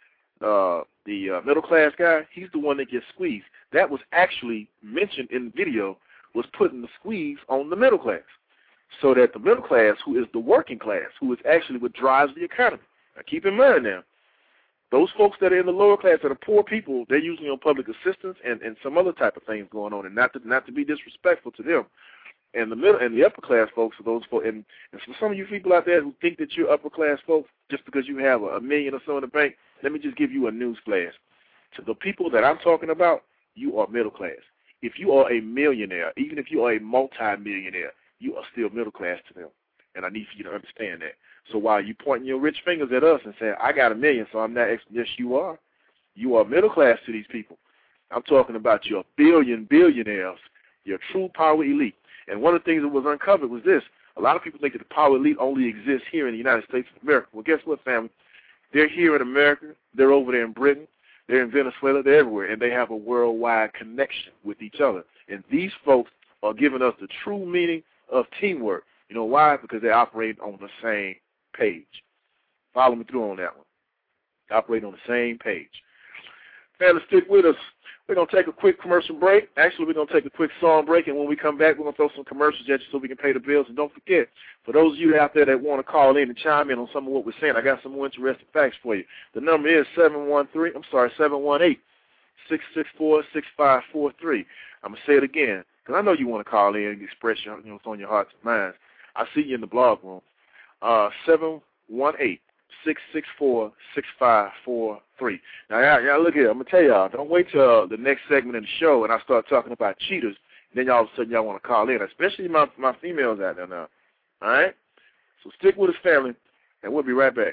uh, the uh, middle-class guy, he's the one that gets squeezed. That was actually mentioned in the video, was putting the squeeze on the middle class, so that the middle class, who is the working class, who is actually what drives the economy. Now, keep in mind now, Those folks that are in the lower class, that are poor people, they're usually on public assistance and, and some other type of things going on, and not to not to be disrespectful to them. And the middle and the upper class folks are those folks, and, and for some of you people out there who think that you're upper class folks just because you have a, a million or so in the bank, let me just give you a news flash. To the people that I'm talking about, you are middle class. If you are a millionaire, even if you are a multi-millionaire, you are still middle class to them, and I need for you to understand that. So while you pointing your rich fingers at us and saying, I got a million, so I'm not, ex-, yes, you are. You are middle class to these people. I'm talking about your billion billionaires, your true power elite. And one of the things that was uncovered was this. A lot of people think that the power elite only exists here in the United States of America. Well, guess what, family? They're here in America. They're over there in Britain. They're in Venezuela. They're everywhere. And they have a worldwide connection with each other. And these folks are giving us the true meaning of teamwork. You know why? Because they operate on the same page. Follow me through on that one. They operate on the same page. Family, stick with us. We're going to take a quick commercial break. Actually, we're going to take a quick song break, and when we come back, we're going to throw some commercials at you so we can pay the bills. And don't forget, for those of you out there that want to call in and chime in on some of what we're saying, I got some more interesting facts for you. The number is seven one three, I'm sorry, seven one eight, six six four, six five four three. I'm going to say it again, because I know you want to call in and express your, you know, what's on your hearts and minds. I see you in the blog room. Uh, seven one eight, six six four, six five four three. Now, y'all, y'all look here. I'm going to tell y'all, don't wait till uh, the next segment in the show and I start talking about cheaters. Then y'all all of a sudden y'all want to call in, especially my, my females out there now. All right? So stick with us, family, and we'll be right back.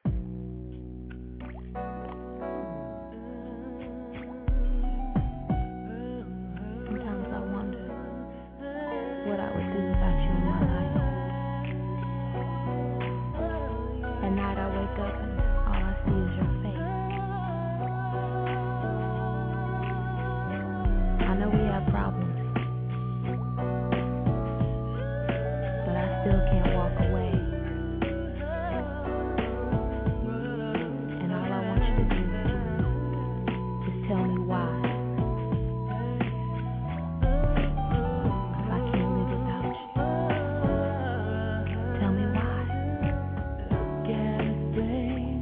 Sometimes I wonder what I would do without you in my life. At night I wake up and all I see is your face. I know we have problems, but I still can't walk away. And all I want you to do is tell me why. 'Cause I can't live without you. Tell me why. Guess, baby.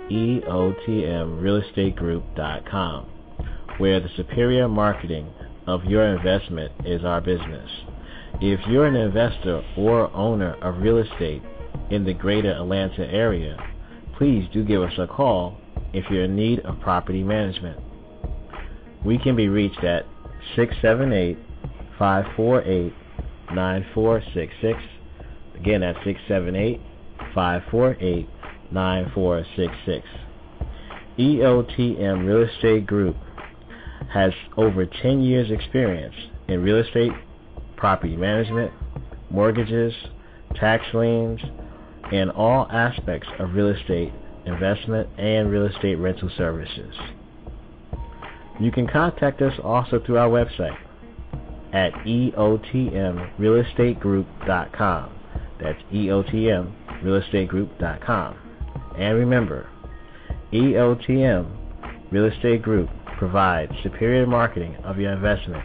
E O T M real estate group dot com, where the superior marketing of your investment is our business. If you're an investor or owner of real estate in the greater Atlanta area, please do give us a call if you're in need of property management. We can be reached at six seven eight, five four eight, nine four six six. Again, that's six seven eight, five four eight, nine four six six. E O T M Real Estate Group has over ten years experience in real estate, property management, mortgages, tax liens, and all aspects of real estate investment and real estate rental services. You can contact us also through our website at E O T M real estate group dot com. That's E O T M real estate group dot com. And remember, E O T M Real Estate Group provides superior marketing of your investment.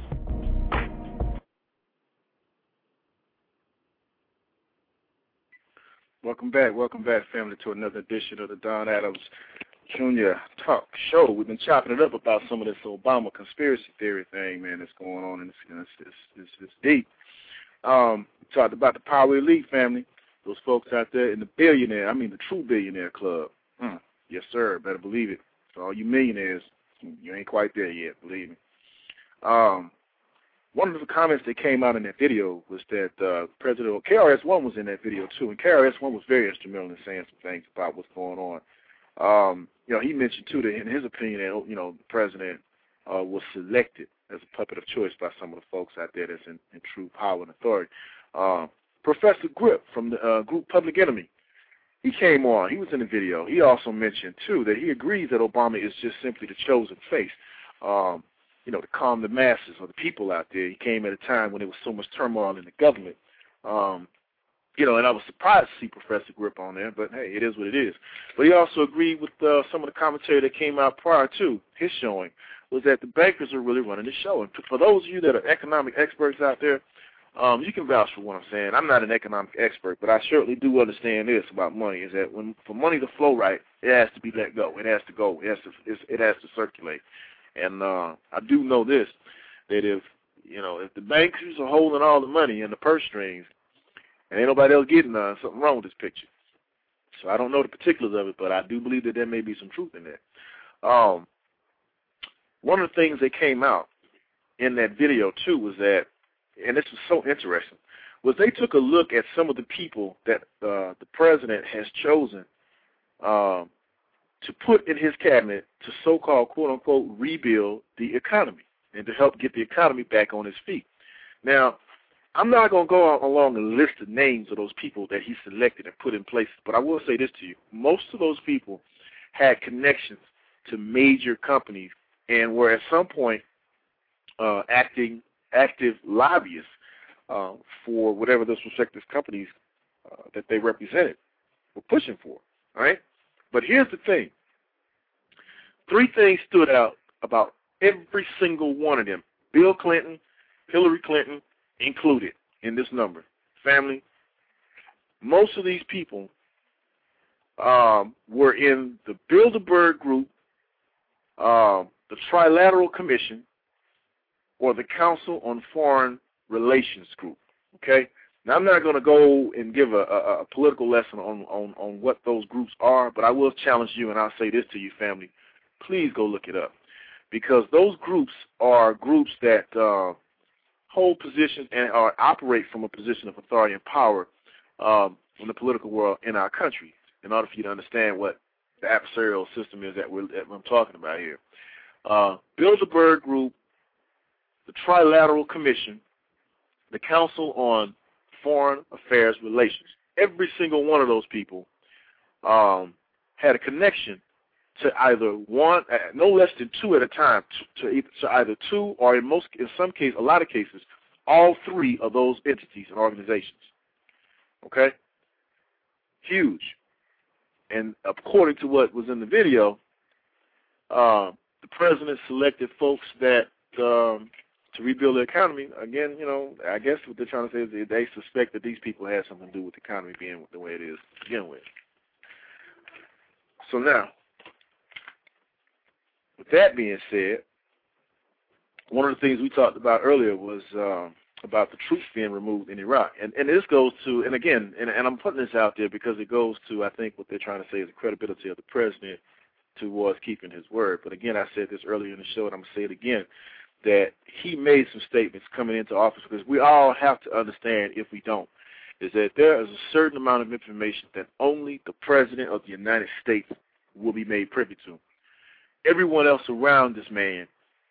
Welcome back, welcome back, family, to another edition of the Don Adams Junior Talk Show. We've been chopping it up about some of this Obama conspiracy theory thing, man, that's going on, and it's, it's, it's, it's, it's deep. Um, we talked about the Power Elite, family, those folks out there in the billionaire, I mean the true billionaire club. Hmm. Yes, sir, better believe it. For all you millionaires, you ain't quite there yet, believe me. Um, one of the comments that came out in that video was that uh, President K R S One was in that video too, and K R S One was very instrumental in saying some things about what's going on. Um, you know, he mentioned too that in his opinion that you know the president uh, was selected as a puppet of choice by some of the folks out there that's in, in true power and authority. Uh, Professor Grip from the uh, group Public Enemy, he came on. He was in the video. He also mentioned too that he agrees that Obama is just simply the chosen face. Um, you know, to calm the masses or the people out there. He came at a time when there was so much turmoil in the government. Um, you know, and I was surprised to see Professor Grip on there, but hey, it is what it is. But he also agreed with uh, some of the commentary that came out prior to his showing, was that the bankers are really running the show. And for those of you that are economic experts out there, um, you can vouch for what I'm saying. I'm not an economic expert, but I certainly do understand this about money, is that when for money to flow right, it has to be let go. It has to go. It has to, it has to circulate. And uh, I do know this, that if, you know, if the bankers are holding all the money in the purse strings and ain't nobody else getting none, something wrong with this picture. So I don't know the particulars of it, but I do believe that there may be some truth in that. Um, one of the things that came out in that video, too, was that, and this was so interesting, was they took a look at some of the people that uh, the president has chosen um, to put in his cabinet to so-called, quote-unquote, rebuild the economy and to help get the economy back on its feet. Now, I'm not going to go along a list of names of those people that he selected and put in place, but I will say this to you. Most of those people had connections to major companies and were at some point uh, acting active lobbyists uh, for whatever those respective companies uh, that they represented were pushing for, all right? But here's the thing. Three things stood out about every single one of them. Bill Clinton, Hillary Clinton included in this number. Family, most of these people um, were in the Bilderberg Group, uh, the Trilateral Commission, or the Council on Foreign Relations Group, okay? Now, I'm not going to go and give a, a, a political lesson on, on, on what those groups are, but I will challenge you, and I'll say this to you, family. Please go look it up, because those groups are groups that uh, hold positions and or operate from a position of authority and power um, in the political world in our country, in order for you to understand what the adversarial system is that, we're, that I'm talking about here. Uh, Bilderberg Group, the Trilateral Commission, the Council on Foreign Affairs Relations. Every single one of those people um, had a connection to either one, uh, no less than two at a time, to, to, to either two or in most, in some cases, a lot of cases, all three of those entities and organizations. Okay? Huge. And according to what was in the video, uh, the president selected folks that um, to rebuild the economy. Again, you know, I guess what they're trying to say is that they suspect that these people had something to do with the economy being the way it is to begin with. So now, with that being said, one of the things we talked about earlier was um, about the troops being removed in Iraq. And, and this goes to, and again, and, and I'm putting this out there because it goes to, I think, what they're trying to say is the credibility of the president towards keeping his word. But again, I said this earlier in the show, and I'm going to say it again, that he made some statements coming into office, because we all have to understand, if we don't, is that there is a certain amount of information that only the President of the United States will be made privy to. Everyone else around this man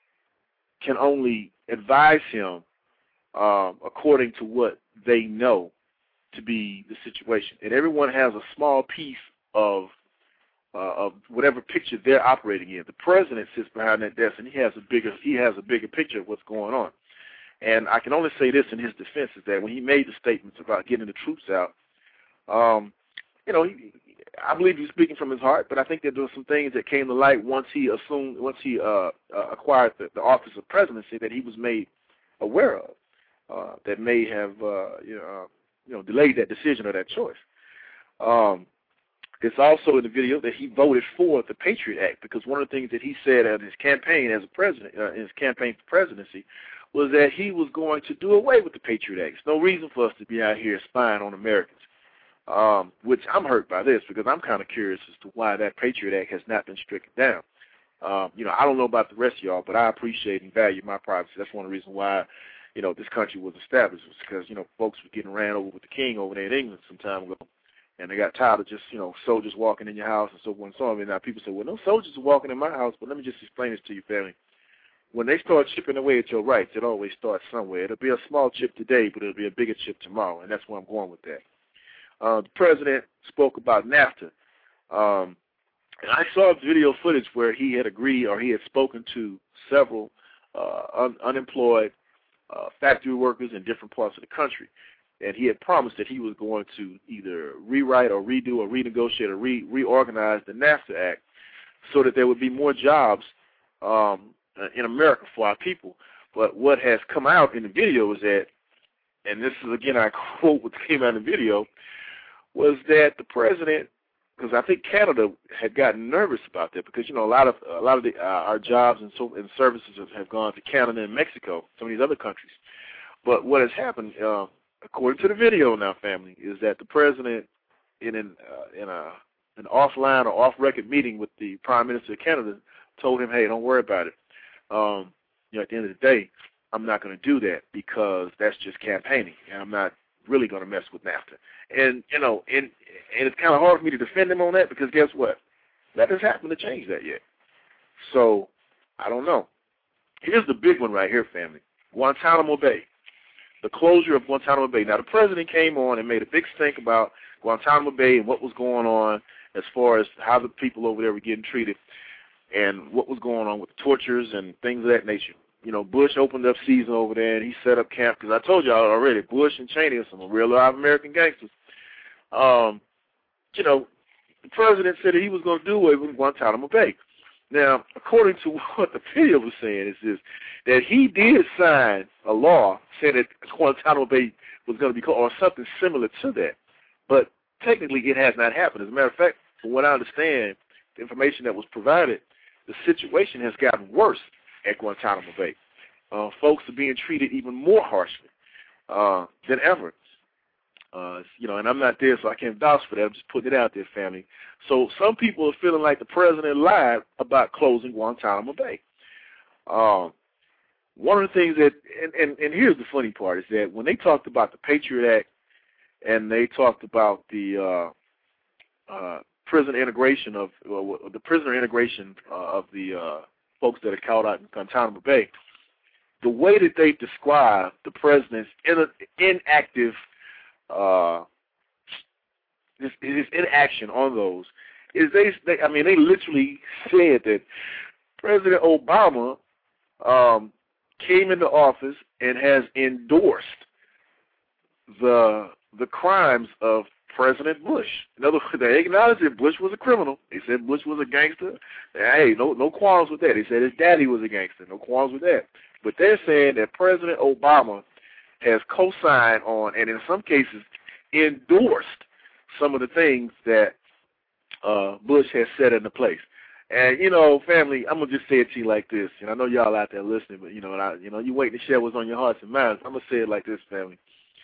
can only advise him um, according to what they know to be the situation. And everyone has a small piece of uh, of whatever picture they're operating in. The president sits behind that desk, and he has a bigger he has a bigger picture of what's going on. And I can only say this in his defense, is that when he made the statements about getting the troops out, um, you know, he, I believe he's speaking from his heart, but I think that there were some things that came to light once he assumed, once he uh, uh, acquired the, the office of presidency, that he was made aware of, uh, that may have, uh, you know, uh, you know, delayed that decision or that choice. Um, it's also in the video that he voted for the Patriot Act, because one of the things that he said in his campaign as a president, uh, in his campaign for presidency, was that he was going to do away with the Patriot Act. There's no reason for us to be out here spying on Americans. Um, which I'm hurt by this, because I'm kind of curious as to why that Patriot Act has not been stricken down. Um, you know, I don't know about the rest of y'all, but I appreciate and value my privacy. That's one of the reasons why, you know, this country was established, was because, you know, folks were getting ran over with the king over there in England some time ago, and they got tired of just, you know, soldiers walking in your house and so on and so on. And now people say, well, no soldiers are walking in my house, but let me just explain this to you, family. When they start chipping away at your rights, it always starts somewhere. It'll be a small chip today, but it'll be a bigger chip tomorrow, and that's where I'm going with that. Uh, the president spoke about NAFTA. Um, and I saw video footage where he had agreed, or he had spoken to several uh, un unemployed uh, factory workers in different parts of the country. And he had promised that he was going to either rewrite or redo or renegotiate or re reorganize the NAFTA Act so that there would be more jobs um, in America for our people. But what has come out in the video is that, and this is, again, I quote what came out in the video, was that the president, because I think Canada had gotten nervous about that, because, you know, a lot of a lot of the, uh, our jobs and so and services have, have gone to Canada and Mexico, some of these other countries. But what has happened, uh, according to the video now, family, is that the president, in an uh, in a an offline or off-record meeting with the Prime Minister of Canada, told him, hey, don't worry about it. Um, you know, at the end of the day, I'm not going to do that, because that's just campaigning, and I'm not really going to mess with NAFTA. And, you know, and, and it's kind of hard for me to defend him on that, because guess what? That has happened to change that yet. So, I don't know. Here's the big one right here, family. Guantanamo Bay. The closure of Guantanamo Bay. Now, the president came on and made a big stink about Guantanamo Bay and what was going on as far as how the people over there were getting treated and what was going on with the tortures and things of that nature. You know, Bush opened up season over there, and he set up camp, because I told y'all already, Bush and Cheney are some real live American gangsters. Um, you know, the president said that he was going to do away with Guantanamo Bay. Now, according to what the video was saying, is this, that he did sign a law saying that Guantanamo Bay was going to be called, or something similar to that. But technically, it has not happened. As a matter of fact, from what I understand, the information that was provided, the situation has gotten worse at Guantanamo Bay. Uh, folks are being treated even more harshly uh, than ever. Uh, you know, and I'm not there, so I can't vouch for that. I'm just putting it out there, family. So some people are feeling like the president lied about closing Guantanamo Bay. Um, one of the things that, and, and, and here's the funny part, is that when they talked about the Patriot Act and they talked about the uh, uh, prison integration of, uh, the prisoner integration uh, of the uh, folks that are caught out in Guantanamo Bay, the way that they describe the president's in, inactive Uh, his, his inaction on those is they, they, I mean, they literally said that President Obama um, came into office and has endorsed the the crimes of President Bush. In other words, they acknowledged that Bush was a criminal. They said Bush was a gangster. Hey, no, no qualms with that. They said his daddy was a gangster. No qualms with that. But they're saying that President Obama has co-signed on, and in some cases endorsed, some of the things that uh, Bush has set into place. And, you know, family, I'm going to just say it to you like this. And I know y'all out there listening, but, you know, and I, you know, you waiting to share what's on your hearts and minds. I'm going to say it like this, family.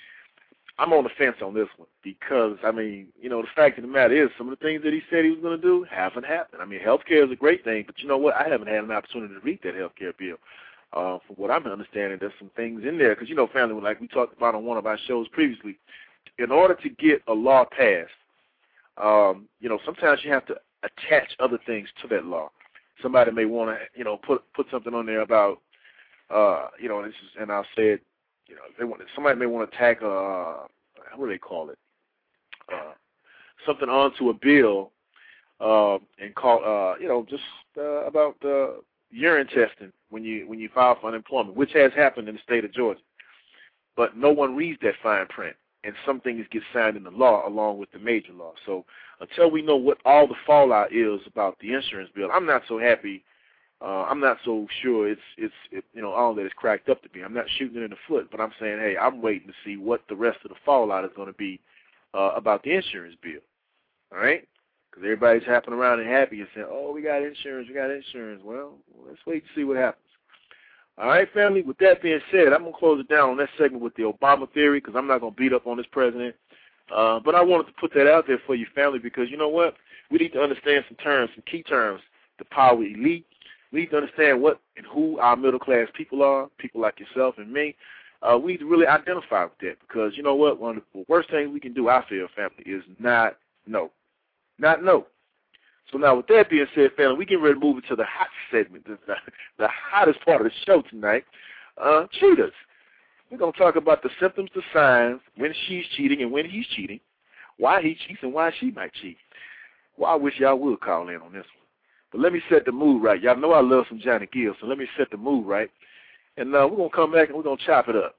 I'm on the fence on this one because, I mean, you know, the fact of the matter is some of the things that he said he was going to do haven't happened. I mean, health care is a great thing, but you know what? I haven't had an opportunity to read that health care bill. Uh, from what I'm understanding, there's some things in there because, you know, family, like we talked about on one of our shows previously, in order to get a law passed, um, you know, sometimes you have to attach other things to that law. Somebody may want to, you know, put put something on there about, uh, you know, this is, and I'll say it, you know, they want somebody may want to tack, uh, what do they call it, uh, something onto a bill, uh, and call, uh, you know, just uh, about uh, urine testing when you when you file for unemployment, which has happened in the state of Georgia, but no one reads that fine print. And some things get signed into law along with the major law. So until we know what all the fallout is about the insurance bill, I'm not so happy. Uh, I'm not so sure it's it's it, you know all that it's cracked up to be. I'm not shooting it in the foot, but I'm saying, hey, I'm waiting to see what the rest of the fallout is going to be uh, about the insurance bill. All right, because everybody's hopping around and happy and saying, oh, we got insurance, we got insurance. Well, let's wait to see what happens. All right, family, with that being said, I'm going to close it down on that segment with the Obama theory because I'm not going to beat up on this president. Uh, but I wanted to put that out there for you, family, because you know what? We need to understand some terms, some key terms, the power elite. We need to understand what and who our middle-class people are, people like yourself and me. Uh, we need to really identify with that because you know what? One of the worst things we can do, I feel, family, is not know. Not know. So now with that being said, family, we get ready to move into the hot segment, the, the hottest part of the show tonight, uh, cheaters. We're going to talk about the symptoms, the signs, when she's cheating and when he's cheating, why he cheats and why she might cheat. Well, I wish y'all would call in on this one. But let me set the mood right. Y'all know I love some Johnny Gill, so let me set the mood right. And uh, we're going to come back and we're going to chop it up.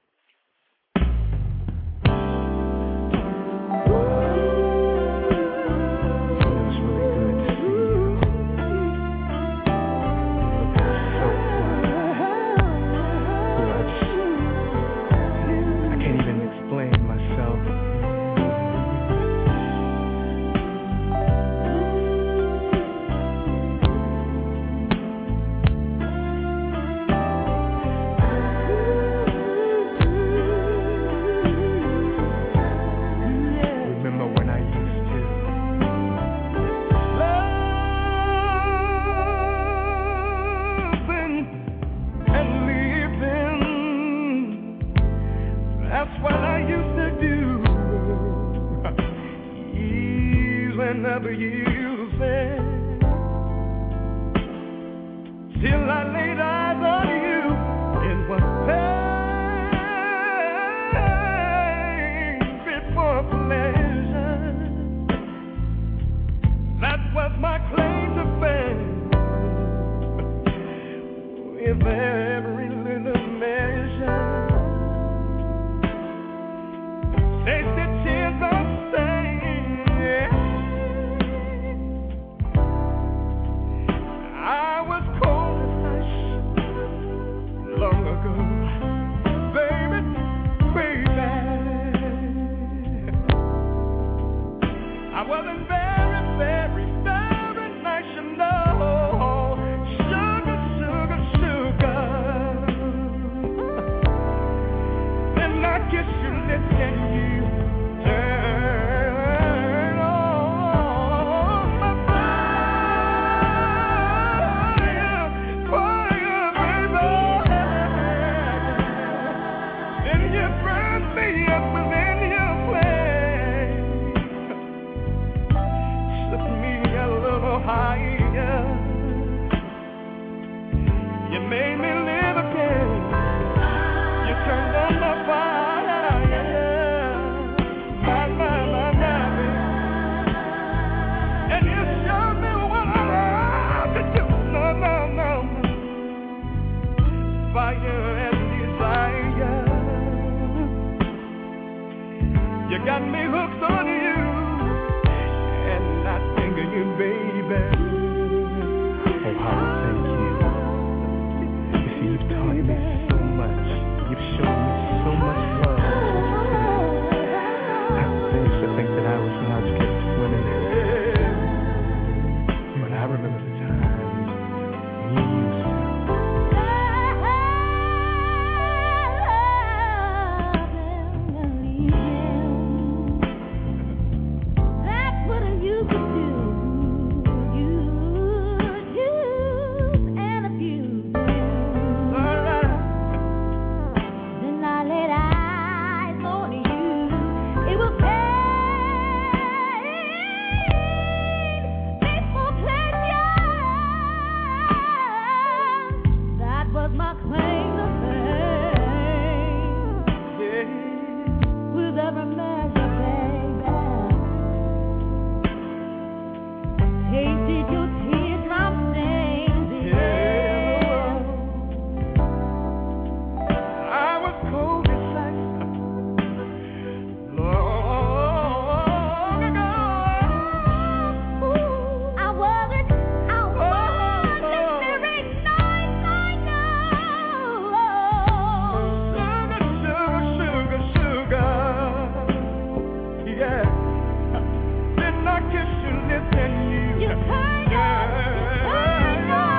was my claim to fame. Yeah. With every measure, baby. Tasted your teardrop stains. Yeah. I was cold as ice long ago. I wasn't, I wasn't very nice, I know. Sugar, sugar, sugar, yeah. Didn't I kiss your lips and you? You turned up, you turned up.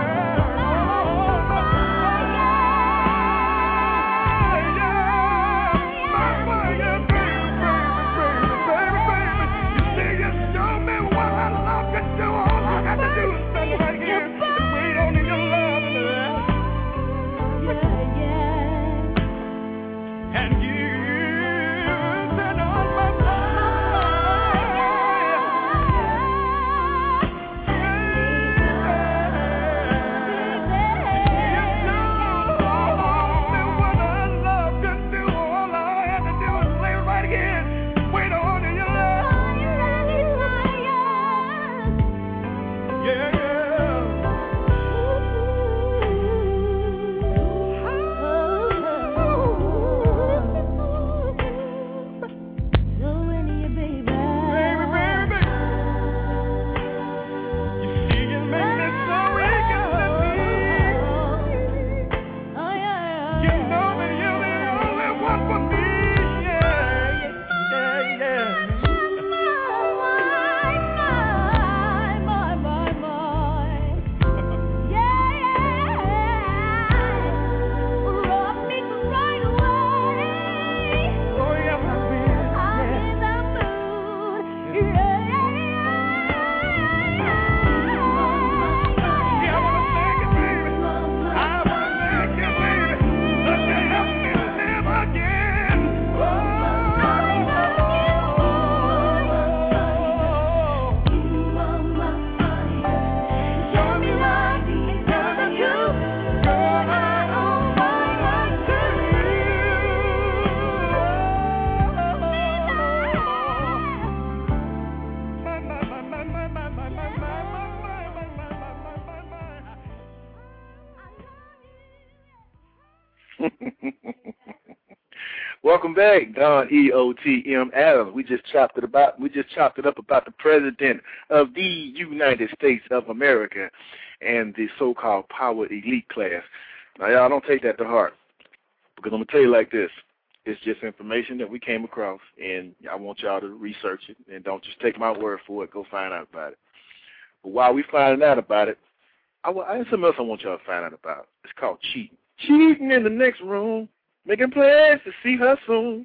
Welcome back, Don E O T M Adams. We just chopped it about. We just chopped it up about the president of the United States of America and the so-called power elite class. Now, y'all don't take that to heart, because I'm gonna tell you like this: it's just information that we came across, and I want y'all to research it and don't just take my word for it. Go find out about it. But while we finding out about it, I, I have something else I want y'all to find out about. It's called cheating. Cheating in the next room. Making plans to see her soon.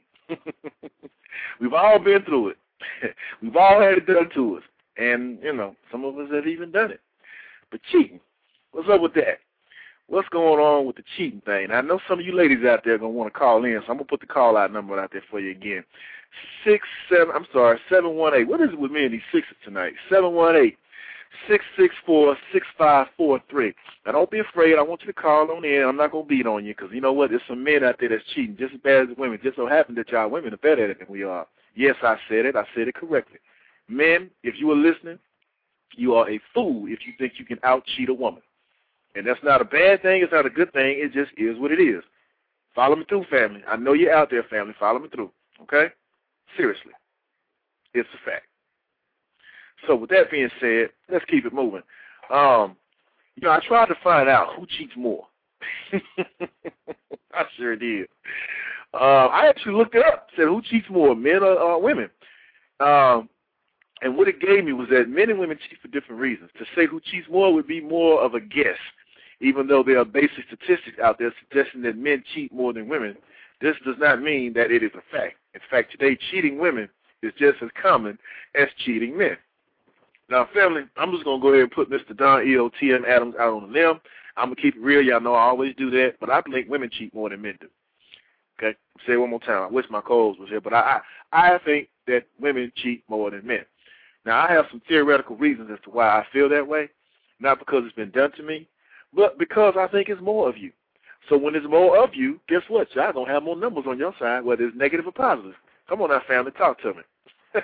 We've all been through it. We've all had it done to us. And, you know, some of us have even done it. But cheating, what's up with that? What's going on with the cheating thing? I know some of you ladies out there are going to want to call in, so I'm going to put the call-out number out there for you again. Six, seven, I'm sorry, seven one eight. What is it with me and these sixes tonight? seven one eight, six six four, six five four three. Now, don't be afraid. I want you to call on in. I'm not going to beat on you because, you know what, there's some men out there that's cheating just as bad as women. Just so happens that y'all women are better at it than we are. Yes, I said it. I said it correctly. Men, if you are listening, you are a fool if you think you can out-cheat a woman. And that's not a bad thing. It's not a good thing. It just is what it is. Follow me through, family. I know you're out there, family. Follow me through, okay? Seriously. It's a fact. So with that being said, let's keep it moving. Um, you know, I tried to find out who cheats more. I sure did. Uh, I actually looked it up, said who cheats more, men or uh, women. Um, and what it gave me was that men and women cheat for different reasons. To say who cheats more would be more of a guess, even though there are basic statistics out there suggesting that men cheat more than women. This does not mean that it is a fact. In fact, today, cheating women is just as common as cheating men. Now, family, I'm just going to go ahead and put Mister Don E O T M Adams out on a limb. I'm going to keep it real. Y'all know I always do that, but I think women cheat more than men do. Okay? Say it one more time. I wish my co-host was here, but I, I, I think that women cheat more than men. Now, I have some theoretical reasons as to why I feel that way, not because it's been done to me, but because I think it's more of you. So when there's more of you, guess what? Y'all going to have more numbers on your side, whether it's negative or positive. Come on now, family, talk to me.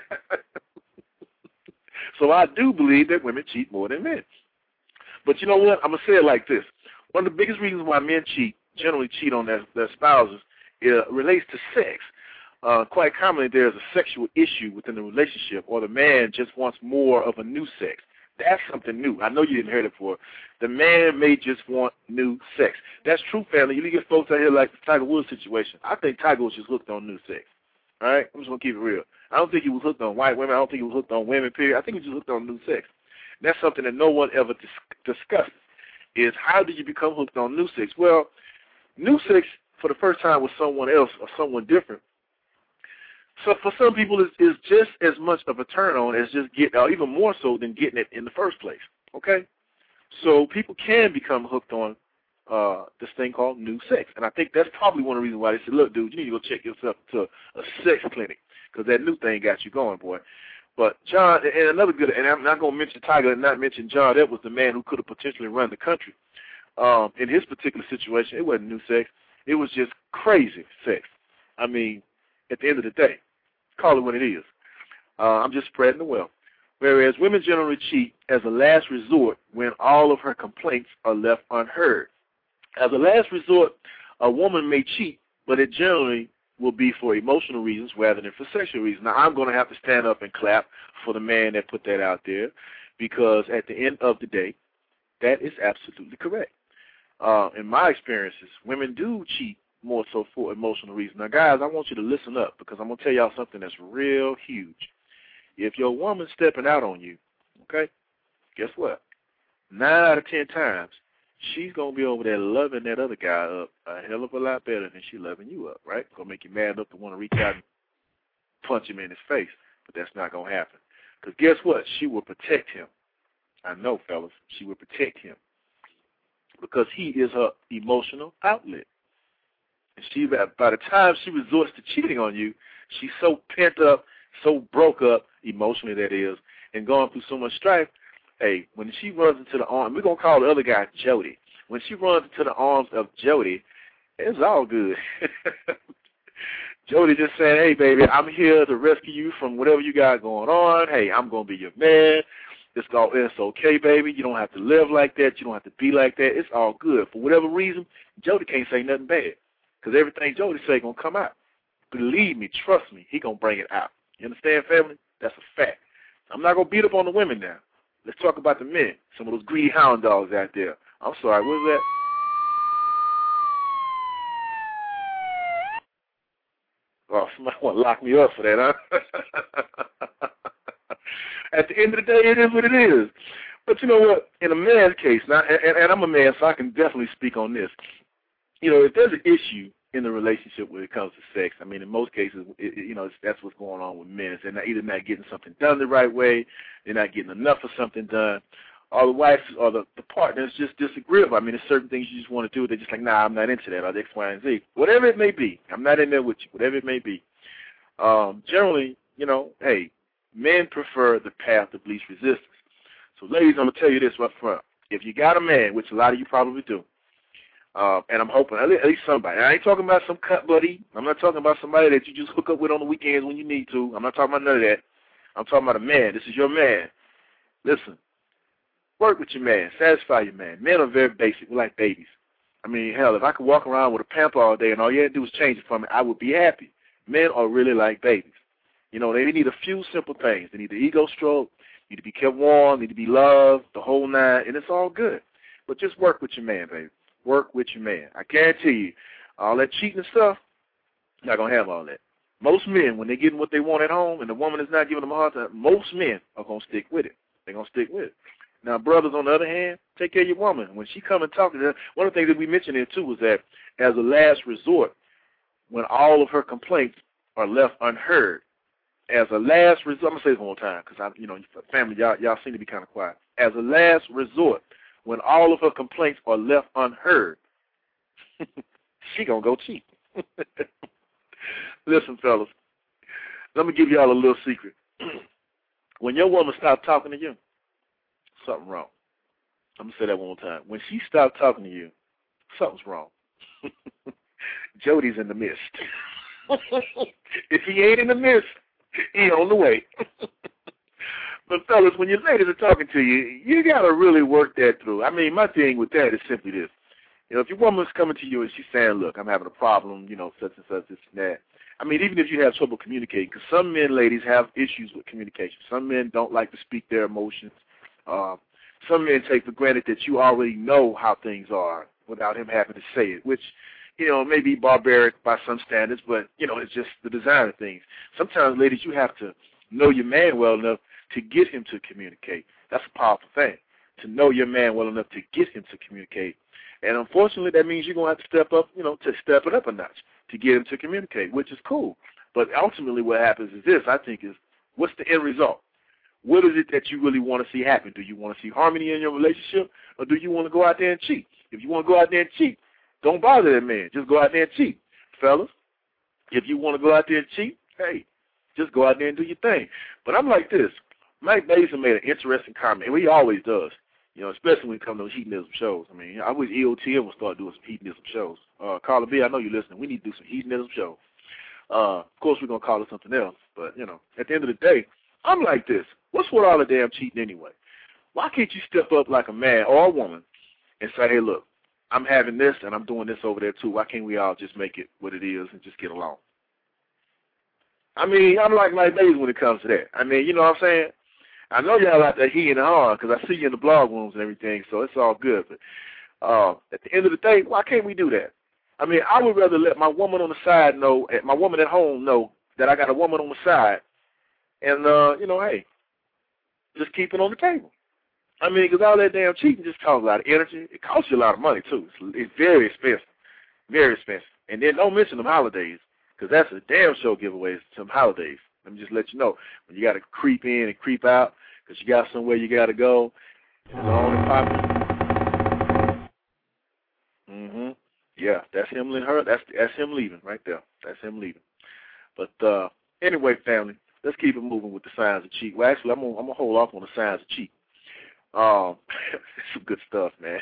So I do believe that women cheat more than men. But you know what? I'm going to say it like this. One of the biggest reasons why men cheat, generally cheat on their, their spouses, it relates to sex. Uh, quite commonly, there's a sexual issue within the relationship, or the man just wants more of a new sex. That's something new. I know you didn't hear it before. The man may just want new sex. That's true, family. You get folks out here like the Tiger Woods situation. I think Tiger was just hooked on new sex. All right? I'm just going to keep it real. I don't think he was hooked on white women. I don't think he was hooked on women, period. I think he was just hooked on new sex. And that's something that no one ever dis- discusses, is how do you become hooked on new sex? Well, new sex for the first time with someone else or someone different, so for some people, it's, it's just as much of a turn-on as just getting, or even more so than getting it in the first place, okay? So people can become hooked on uh, this thing called new sex. And I think that's probably one of the reasons why they said, look, dude, you need to go check yourself to a sex clinic because that new thing got you going, boy. But John, and another good, and I'm not going to mention Tiger and not mention John, that was the man who could have potentially run the country. Um, in his particular situation, it wasn't new sex. It was just crazy sex. I mean, at the end of the day, call it what it is. Uh, I'm just spreading the wealth. Whereas women generally cheat as a last resort when all of her complaints are left unheard. As a last resort, a woman may cheat, but it generally will be for emotional reasons rather than for sexual reasons. Now, I'm going to have to stand up and clap for the man that put that out there because at the end of the day, that is absolutely correct. Uh, in my experiences, women do cheat more so for emotional reasons. Now, guys, I want you to listen up because I'm going to tell y'all something that's real huge. If your woman's stepping out on you, okay, guess what? Nine out of ten times, she's going to be over there loving that other guy up a hell of a lot better than she loving you up, right? Going to make you mad enough to want to reach out and punch him in his face, but that's not going to happen. Because guess what? She will protect him. I know, fellas, she will protect him because he is her emotional outlet. And she, by the time she resorts to cheating on you, she's so pent up, so broke up, emotionally that is, and going through so much strife. Hey, when she runs into the arms, we're going to call the other guy Jody. When she runs into the arms of Jody, it's all good. Jody just saying, hey, baby, I'm here to rescue you from whatever you got going on. Hey, I'm going to be your man. It's, all, it's okay, baby. You don't have to live like that. You don't have to be like that. It's all good. For whatever reason, Jody can't say nothing bad. Because everything Jody say going to come out. Believe me, trust me, he going to bring it out. You understand, family? That's a fact. I'm not going to beat up on the women now. Let's talk about the men, some of those greedy hound dogs out there. I'm sorry, what is that? Oh, somebody want to lock me up for that, huh? At the end of the day, it is what it is. But you know what? In a man's case, now, and, and I'm a man, so I can definitely speak on this. You know, if there's an issue in the relationship when it comes to sex, I mean, in most cases, it, you know, it's, that's what's going on with men. They're not, either not getting something done the right way, they're not getting enough of something done, or the wife or the, the partner is just disagreeable. I mean, there's certain things you just want to do. They're just like, nah, I'm not into that, or X, Y, and Z. Whatever it may be. I'm not in there with you. Whatever it may be. Um, generally, you know, hey, men prefer the path of least resistance. So, ladies, I'm going to tell you this right front. If you got a man, which a lot of you probably do, Uh, and I'm hoping, at least somebody. I ain't talking about some cut buddy. I'm not talking about somebody that you just hook up with on the weekends when you need to. I'm not talking about none of that. I'm talking about a man. This is your man. Listen, work with your man. Satisfy your man. Men are very basic. We're like babies. I mean, hell, if I could walk around with a pamper all day and all you had to do was change it for me, I would be happy. Men are really like babies. You know, they need a few simple things. They need the ego stroke, need to be kept warm, need to be loved, the whole nine, and it's all good. But just work with your man, baby. Work with your man. I guarantee you, all that cheating stuff, you're not going to have all that. Most men, when they're getting what they want at home and the woman is not giving them a hard time, most men are going to stick with it. They're going to stick with it. Now, brothers, on the other hand, take care of your woman. When she come and talk to them, one of the things that we mentioned here, too, was that as a last resort, when all of her complaints are left unheard, as a last resort, I'm going to say this one more time because, I, you know, family, y'all, y'all seem to be kind of quiet. As a last resort, when all of her complaints are left unheard, she going to go cheat. Listen, fellas, let me give y'all a little secret. When your woman stops talking to you, something wrong. I'm going to say that one more time. When she stopped talking to you, something's wrong. Jody's in the midst. If he ain't in the midst, he on the way. But, fellas, when your ladies are talking to you, you got to really work that through. I mean, my thing with that is simply this. You know, if your woman's coming to you and she's saying, look, I'm having a problem, you know, such and such, this and that. I mean, even if you have trouble communicating, because some men, ladies, have issues with communication. Some men don't like to speak their emotions. Uh, some men take for granted that you already know how things are without him having to say it, which, you know, may be barbaric by some standards, but, you know, it's just the design of things. Sometimes, ladies, you have to know your man well enough to get him to communicate. That's a powerful thing, to know your man well enough to get him to communicate. And unfortunately, that means you're going to have to step up, you know, to step it up a notch to get him to communicate, which is cool. But ultimately what happens is this, I think, is what's the end result? What is it that you really want to see happen? Do you want to see harmony in your relationship, or do you want to go out there and cheat? If you want to go out there and cheat, don't bother that man. Just go out there and cheat. Fellas, if you want to go out there and cheat, hey, just go out there and do your thing. But I'm like this. Mike Mason made an interesting comment, and he always does, you know, especially when it comes to those hedonism shows. I mean, I wish E O T M would start doing some hedonism shows. Uh, Carla B, I know you're listening. We need to do some hedonism shows. Uh, of course, we're going to call it something else, but, you know, at the end of the day, I'm like this. What's with all the damn cheating anyway? Why can't you step up like a man or a woman and say, hey, look, I'm having this and I'm doing this over there too. Why can't we all just make it what it is and just get along? I mean, I'm like Mike Mason when it comes to that. I mean, you know what I'm saying? I know y'all out there he and hard because I see you in the blog rooms and everything, so it's all good. But uh, at the end of the day, why can't we do that? I mean, I would rather let my woman on the side know, my woman at home know that I got a woman on the side, and, uh, you know, hey, just keep it on the table. I mean, because all that damn cheating just costs a lot of energy. It costs you a lot of money, too. It's, it's very expensive, very expensive. And then don't mention them holidays, because that's a damn show giveaway, some holidays. Let me just let you know. When you got to creep in and creep out because you got somewhere you got to go, it's on and popping. Mm-hmm. Yeah, that's him leaving her. That's, that's him leaving right there. That's him leaving. But uh, anyway, family, let's keep it moving with the signs of cheat. Well, actually, I'm going I'm to hold off on the signs of cheat. Um, some good stuff, man.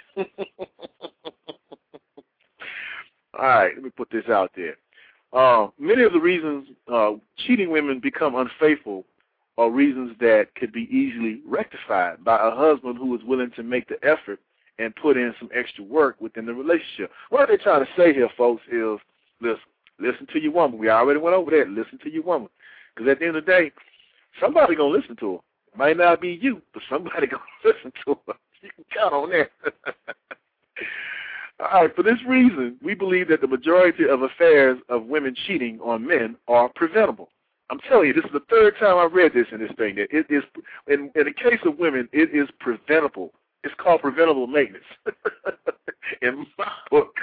All right, let me put this out there. Uh, many of the reasons uh, cheating women become unfaithful are reasons that could be easily rectified by a husband who is willing to make the effort and put in some extra work within the relationship. What they're trying to say here, folks, is listen, listen to your woman. We already went over that. Listen to your woman. Because at the end of the day, somebody going to listen to her. Might not be you, but somebody going to listen to her. You can count on that. All right, for this reason, we believe that the majority of affairs of women cheating on men are preventable. I'm telling you, this is the third time I've read this in this thing. That it is, in, in the case of women, it is preventable. It's called preventable maintenance in my book.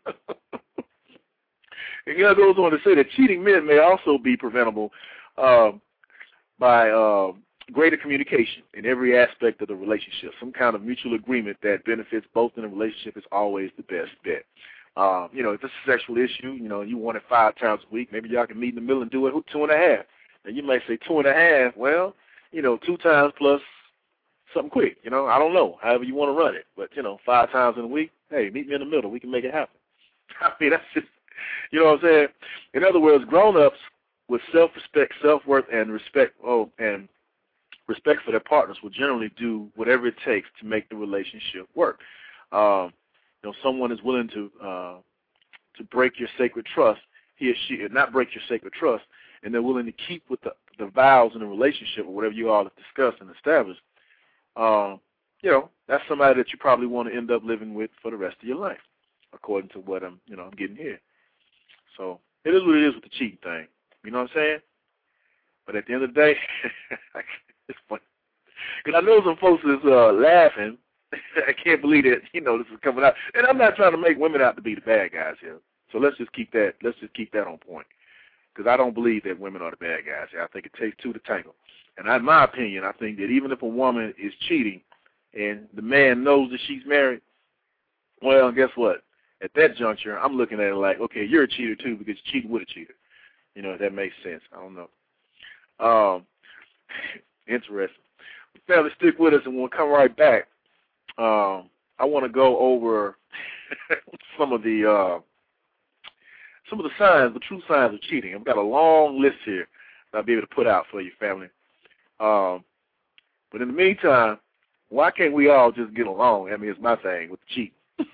And it goes on to say that cheating men may also be preventable uh, by uh, greater communication in every aspect of the relationship. Some kind of mutual agreement that benefits both in a relationship is always the best bet. Uh, you know, if it's a sexual issue, you know, you want it five times a week, maybe y'all can meet in the middle and do it two and a half. And you may say two and a half, well, you know, two times plus something quick, you know, I don't know, however you want to run it. But, you know, five times in a week, hey, meet me in the middle. We can make it happen. I mean, that's just, you know what I'm saying? In other words, grown-ups with self-respect, self-worth, and respect, oh, and respect for their partners will generally do whatever it takes to make the relationship work. Um, you know, someone is willing to uh, to break your sacred trust, he or she, not break your sacred trust, and they're willing to keep with the, the vows in the relationship or whatever you all have discussed and established. Um, you know, that's somebody that you probably want to end up living with for the rest of your life, according to what I'm, you know, I'm getting here. So it is what it is with the cheating thing. You know what I'm saying? But at the end of the day, it's funny. Because I know some folks is uh, laughing. I can't believe that, you know, this is coming out. And I'm not trying to make women out to be the bad guys here. So let's just keep that, let's just keep that on point. Because I don't believe that women are the bad guys here. I think it takes two to tango. And in my opinion, I think that even if a woman is cheating and the man knows that she's married, well, guess what? At that juncture, I'm looking at it like, okay, you're a cheater too because you cheated with a cheater. You know, if that makes sense. I don't know. Um, interesting. Family, stick with us and we'll come right back. um, I want to go over some of the uh, some of the signs, the true signs of cheating. I've got a long list here that I'll be able to put out for you, family. Um, but in the meantime, why can't we all just get along? I mean, it's my thing with the cheating.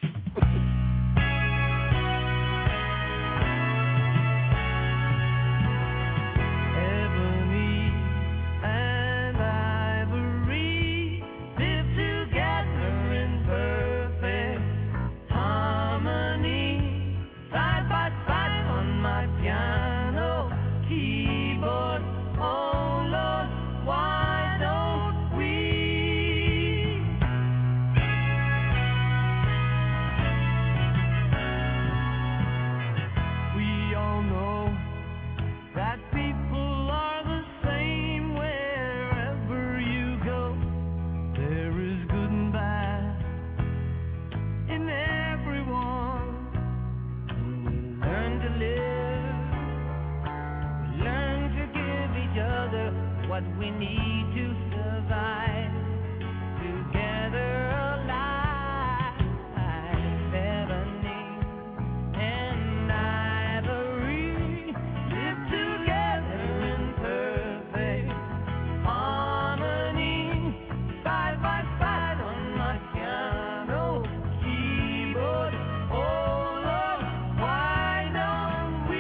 What we need to survive together alive. Ebony and ivory live together in perfect harmony, side by side on my piano keyboard. Oh Lord, why don't we?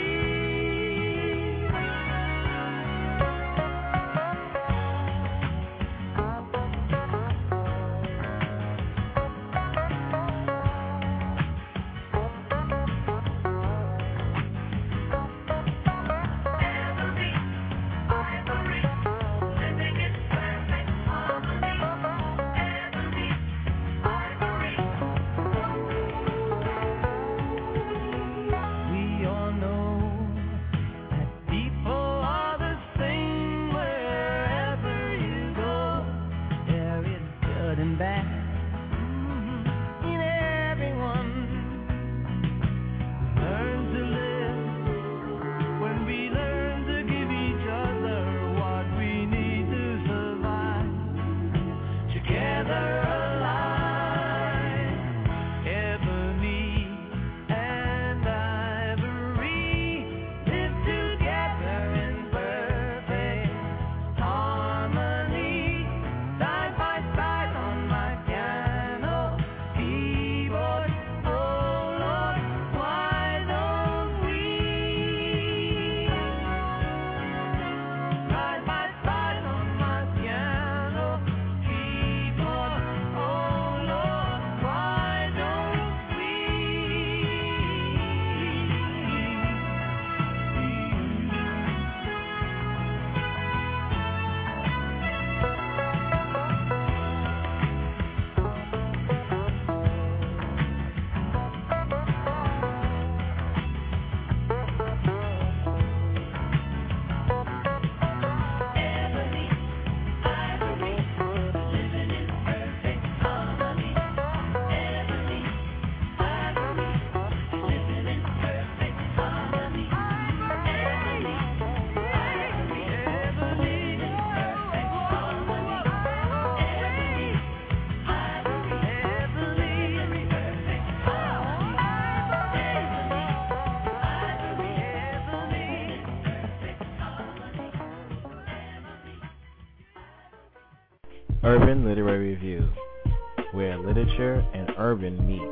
Urban Literary Review, where literature and urban meet.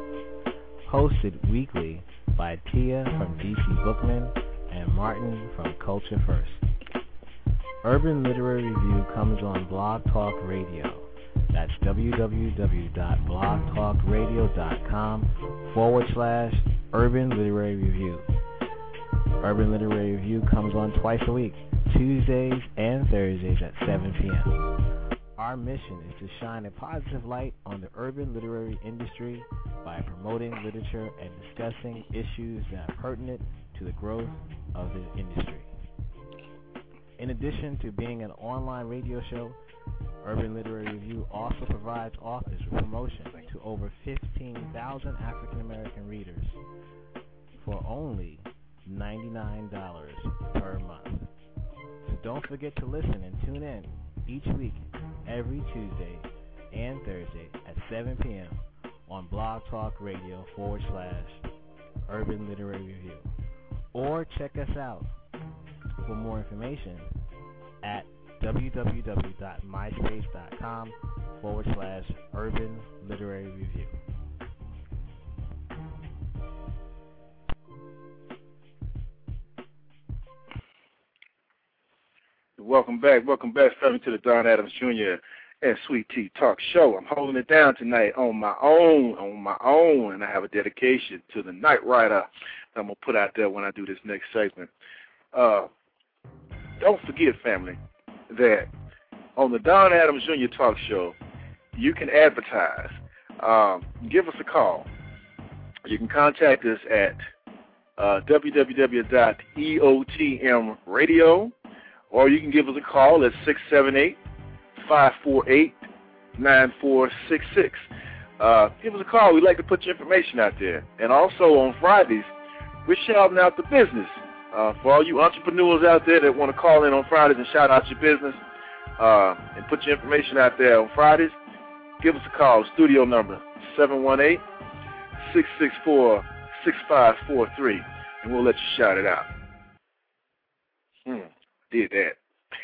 Hosted weekly by Tia from D C Bookman and Martin from Culture First. Urban Literary Review comes on Blog Talk Radio. That's www.blogtalkradio.com forward slash Urban Literary Review. Urban Literary Review comes on twice a week, Tuesdays and Thursdays at seven p.m. Our mission is to shine a positive light on the urban literary industry by promoting literature and discussing issues that are pertinent to the growth of the industry. In addition to being an online radio show, Urban Literary Review also provides authors with promotion to over fifteen thousand African American readers for only ninety-nine dollars per month. So don't forget to listen and tune in each week, every Tuesday and Thursday at seven p.m. on Blog Talk Radio forward slash Urban Literary Review. Or check us out for more information at www.myspace.com forward slash Urban Literary Review. Welcome back. Welcome back, family, to the Don Adams Junior and Sweet Tea Talk Show. I'm holding it down tonight on my own, on my own, and I have a dedication to the Night Rider that I'm going to put out there when I do this next segment. Uh, don't forget, family, that on the Don Adams Junior Talk Show, you can advertise. Um, give us a call. You can contact us at uh, w w w dot e o t m radio, or you can give us a call at six seven eight, five four eight, nine four six six. Uh, give us a call. We'd like to put your information out there. And also on Fridays, we're shouting out the business. Uh, for all you entrepreneurs out there that want to call in on Fridays and shout out your business uh, and put your information out there on Fridays, give us a call. Studio number seven one eight, six six four, six five four three, and we'll let you shout it out. Hmm. Did that.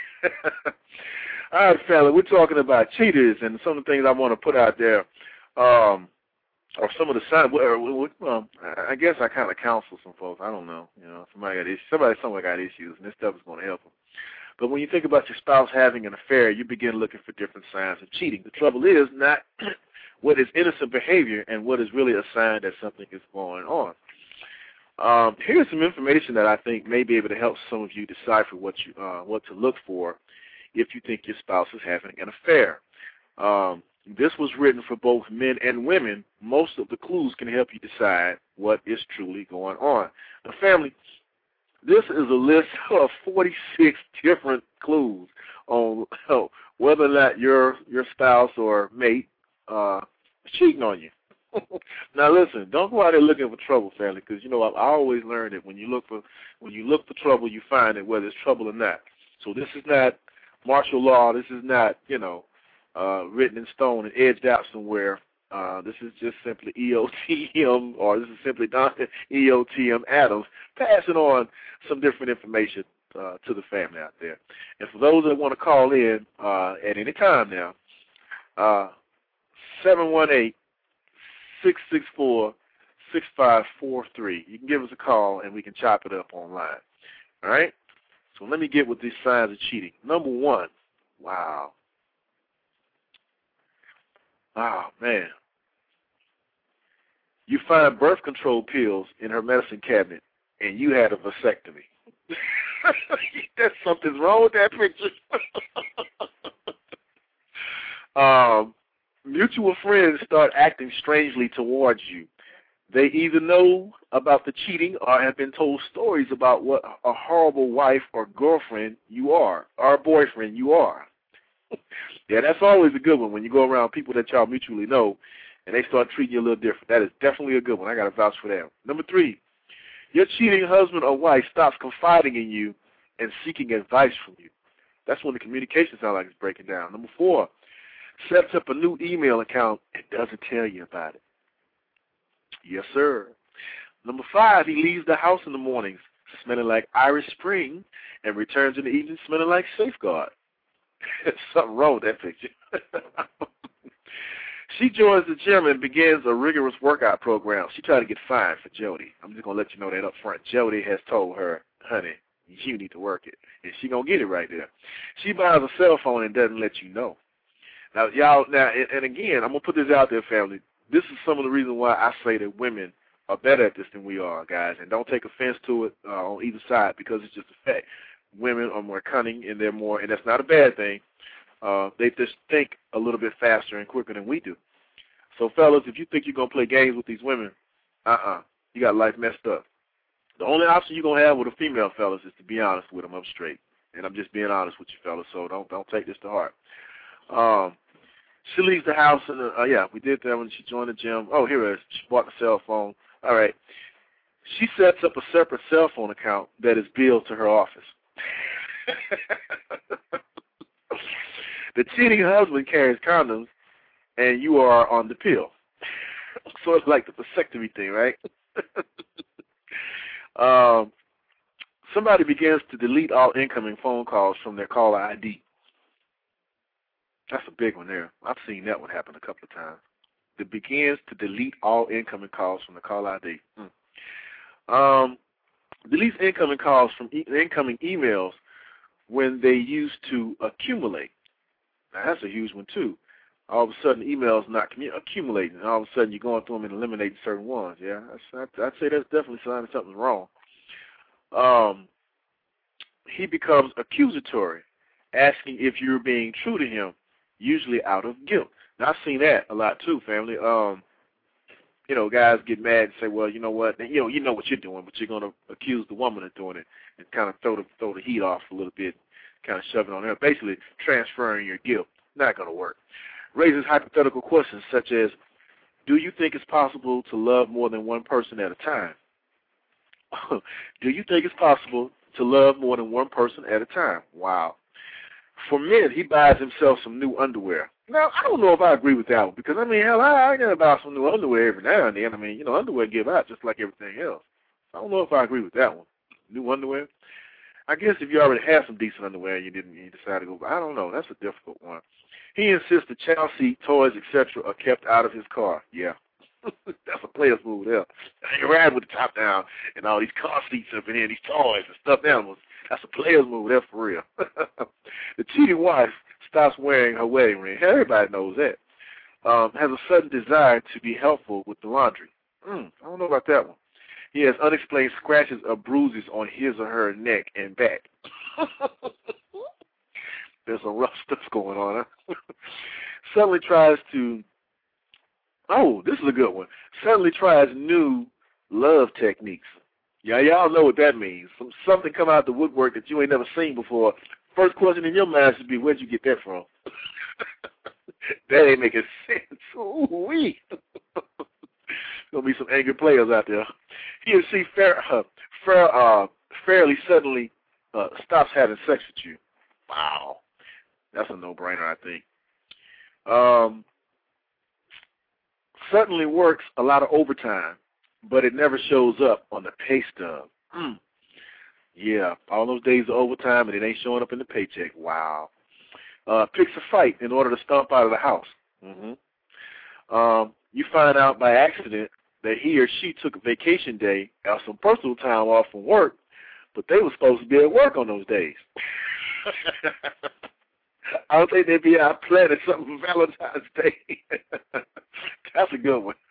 All right, fella, we're talking about cheaters and some of the things I want to put out there, um, or some of the signs. Well, I guess I kind of counsel some folks. I don't know. You know, somebody got issues. Somebody somewhere got issues, and this stuff is going to help them. But when you think about your spouse having an affair, you begin looking for different signs of cheating. The trouble is not what is innocent behavior and what is really a sign that something is going on. Um, here's some information that I think may be able to help some of you decipher what you uh, what to look for if you think your spouse is having an affair. Um, this was written for both men and women. Most of the clues can help you decide what is truly going on. Now, family, this is a list of forty-six different clues on oh, whether or not your your spouse or mate uh, is cheating on you. Now listen, don't go out there looking for trouble, family, because you know I, I always learned that when you look for when you look for trouble, you find it, whether it's trouble or not. So this is not martial law. This is not you know uh, written in stone and edged out somewhere. Uh, this is just simply E O T M, or this is simply Don E O T M Adams passing on some different information uh, to the family out there. And for those that want to call in uh, at any time now, uh, seven one eight, six six four, six five four three. You can give us a call and we can chop it up online. All right? So let me get with these signs of cheating. Number one, wow. Oh, man. You find birth control pills in her medicine cabinet and you had a vasectomy. There's something's wrong with that picture. um, mutual friends start acting strangely towards you. They either know about the cheating or have been told stories about what a horrible wife or girlfriend you are, or boyfriend you are. Yeah, that's always a good one when you go around people that y'all mutually know and they start treating you a little different. That is definitely a good one. I got to vouch for that. Number three, your cheating husband or wife stops confiding in you and seeking advice from you. That's when the communication sounds like it's breaking down. Number four, sets up a new email account and doesn't tell you about it. Yes, sir. Number five, he leaves the house in the mornings smelling like Irish Spring and returns in the evening smelling like Safeguard. Something wrong with that picture. She joins the gym and begins a rigorous workout program. She tried to get fined for Jody. I'm just going to let you know that up front. Jody has told her, honey, you need to work it. And she's going to get it right there. She buys a cell phone and doesn't let you know. Now, y'all, now, and, and again, I'm going to put this out there, family. This is some of the reasons why I say that women are better at this than we are, guys. And don't take offense to it uh, on either side because it's just a fact. Women are more cunning and they're more, and that's not a bad thing. Uh, they just think a little bit faster and quicker than we do. So, fellas, if you think you're going to play games with these women, uh-uh, you got life messed up. The only option you're going to have with a female, fellas, is to be honest with them up straight. And I'm just being honest with you, fellas, so don't don't take this to heart. Um, she leaves the house, and uh, yeah, we did that when she joined the gym. Oh, here it is. She bought the cell phone. All right. She sets up a separate cell phone account that is billed to her office. The cheating husband carries condoms and you are on the pill. So it's like the vasectomy thing, right? um, somebody begins to delete all incoming phone calls from their caller I D. That's a big one there. I've seen that one happen a couple of times. It begins to delete all incoming calls from the caller I D. Mm. Um, deletes incoming calls from e- incoming emails when they used to accumulate. Now, that's a huge one, too. All of a sudden, emails not commu- accumulating, and all of a sudden you're going through them and eliminating certain ones. Yeah, that's, I'd say that's definitely a sign of something wrong. Um, he becomes accusatory, asking if you're being true to him, usually out of guilt. Now, I've seen that a lot, too, family. Um, you know, guys get mad and say, well, you know what, you know, you know what you're doing, but you're going to accuse the woman of doing it and kind of throw the, throw the heat off a little bit, kind of shove it on her, basically transferring your guilt. Not going to work. Raises hypothetical questions such as, do you think it's possible to love more than one person at a time? Do you think it's possible to love more than one person at a time? Wow. For men, he buys himself some new underwear. Now, I don't know if I agree with that one because, I mean, hell, I, I got to buy some new underwear every now and then. I mean, you know, underwear give out just like everything else. I don't know if I agree with that one. New underwear? I guess if you already have some decent underwear and you didn't, you decided to go, I don't know. That's a difficult one. He insists the child seat, toys, et cetera are kept out of his car. Yeah. That's a player's move there. I ain't riding with the top down and all these car seats up in here, these toys and stuffed animals. That's a player's move there for real. The cheating wife stops wearing her wedding ring. Everybody knows that. Um, has a sudden desire to be helpful with the laundry. Mm, I don't know about that one. He has unexplained scratches or bruises on his or her neck and back. There's some rough stuff going on, huh? Suddenly tries to, oh, this is a good one. Suddenly tries new love techniques. Yeah, y'all know what that means. Some, something come out the woodwork that you ain't never seen before. First question in your mind should be, where'd you get that from? That ain't making sense. Ooh-wee. There's going to be some angry players out there. He or she fair, uh, fair, uh, fairly suddenly uh, stops having sex with you. Wow. That's a no-brainer, I think. Um, suddenly works a lot of overtime, but it never shows up on the pay stub. Mm. Yeah, all those days of overtime, and it ain't showing up in the paycheck. Wow. Uh, picks a fight in order to stomp out of the house. Mm-hmm. Um, you find out by accident that he or she took a vacation day or some personal time off from work, but they were supposed to be at work on those days. I don't think they'd be out planning something for Valentine's Day. That's a good one.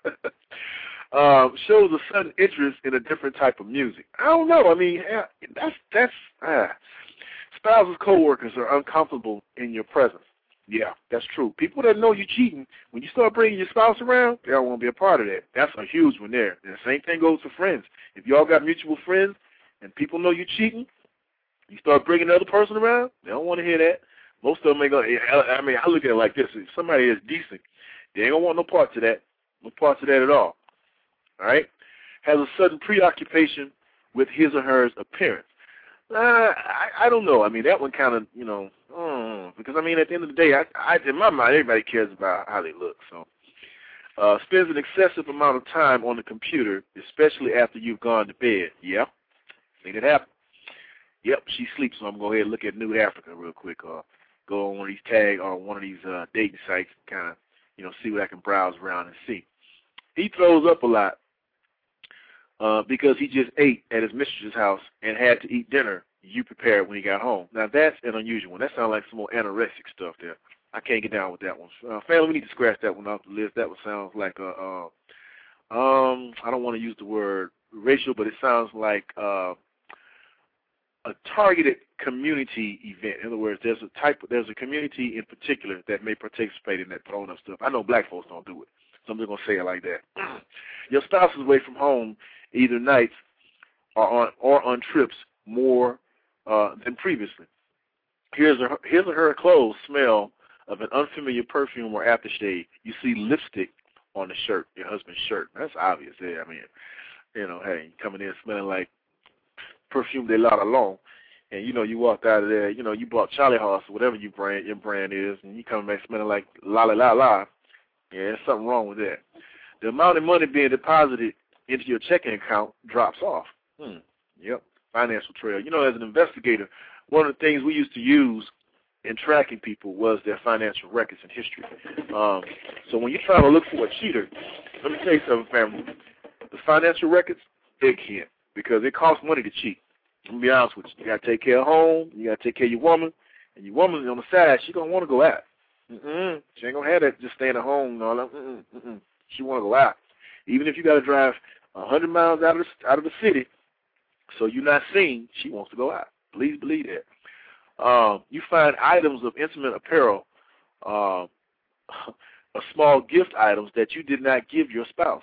um, shows a sudden interest in a different type of music. I don't know. I mean, that's that's ah. Spouses, co-workers are uncomfortable in your presence. Yeah, that's true. People that know you're cheating, when you start bringing your spouse around, they don't want to be a part of that. That's a huge one there. And the same thing goes for friends. If you all got mutual friends and people know you're cheating, you start bringing another person around, they don't want to hear that. Most of them ain't going to, I mean, I look at it like this. If somebody is decent, they ain't going to want no parts of that, no parts of that at all. All right? Has a sudden preoccupation with his or her appearance. Uh, I, I don't know. I mean, that one kind of, you know, mm, because, I mean, at the end of the day, I, I, in my mind, everybody cares about how they look. So, uh, spends an excessive amount of time on the computer, especially after you've gone to bed. Yeah, seen it happen. Yep, she sleeps, so I'm going to go ahead and look at Nude Africa real quick, or go on one of these tag or one of these uh, dating sites and kind of, you know, see what I can browse around and see. He throws up a lot. Uh, because he just ate at his mistress's house and had to eat dinner you prepared when he got home. Now, that's an unusual one. That sounds like some more anorexic stuff there. I can't get down with that one. Uh, family, we need to scratch that one off the list. That one sounds like a, uh, um, I don't want to use the word racial, but it sounds like uh, a targeted community event. In other words, there's a type, of, there's a community in particular that may participate in that throwing up stuff. I know black folks don't do it, so I'm just going to say it like that. Your spouse is away from home either nights or on or on trips more uh, than previously. His or, his or her clothes smell of an unfamiliar perfume or aftershave. You see lipstick on the shirt, your husband's shirt. That's obvious there. I mean, you know, hey, coming in smelling like perfume de la Alone, and you know you walked out of there, you know, you bought Charlie Horse or whatever you brand your brand is, and you come back smelling like la la la la. Yeah, there's something wrong with that. The amount of money being deposited into your checking account drops off. Hmm. Yep. Financial trail. You know, as an investigator, one of the things we used to use in tracking people was their financial records and history. Um, so when you're trying to look for a cheater, let me tell you something, family. The financial records, big hint, because it costs money to cheat. I'm going to be honest with you. You got to take care of home. You got to take care of your woman. And your woman on the side, she going to want to go out. Mm-mm. She ain't going to have that just staying at home and all that. Mm-mm. Mm-mm. She want to go out. Even if you got to drive one hundred miles out of the, out of the city so you're not seen, she wants to go out. Please believe that. Uh, you find items of intimate apparel, uh, small gift items that you did not give your spouse.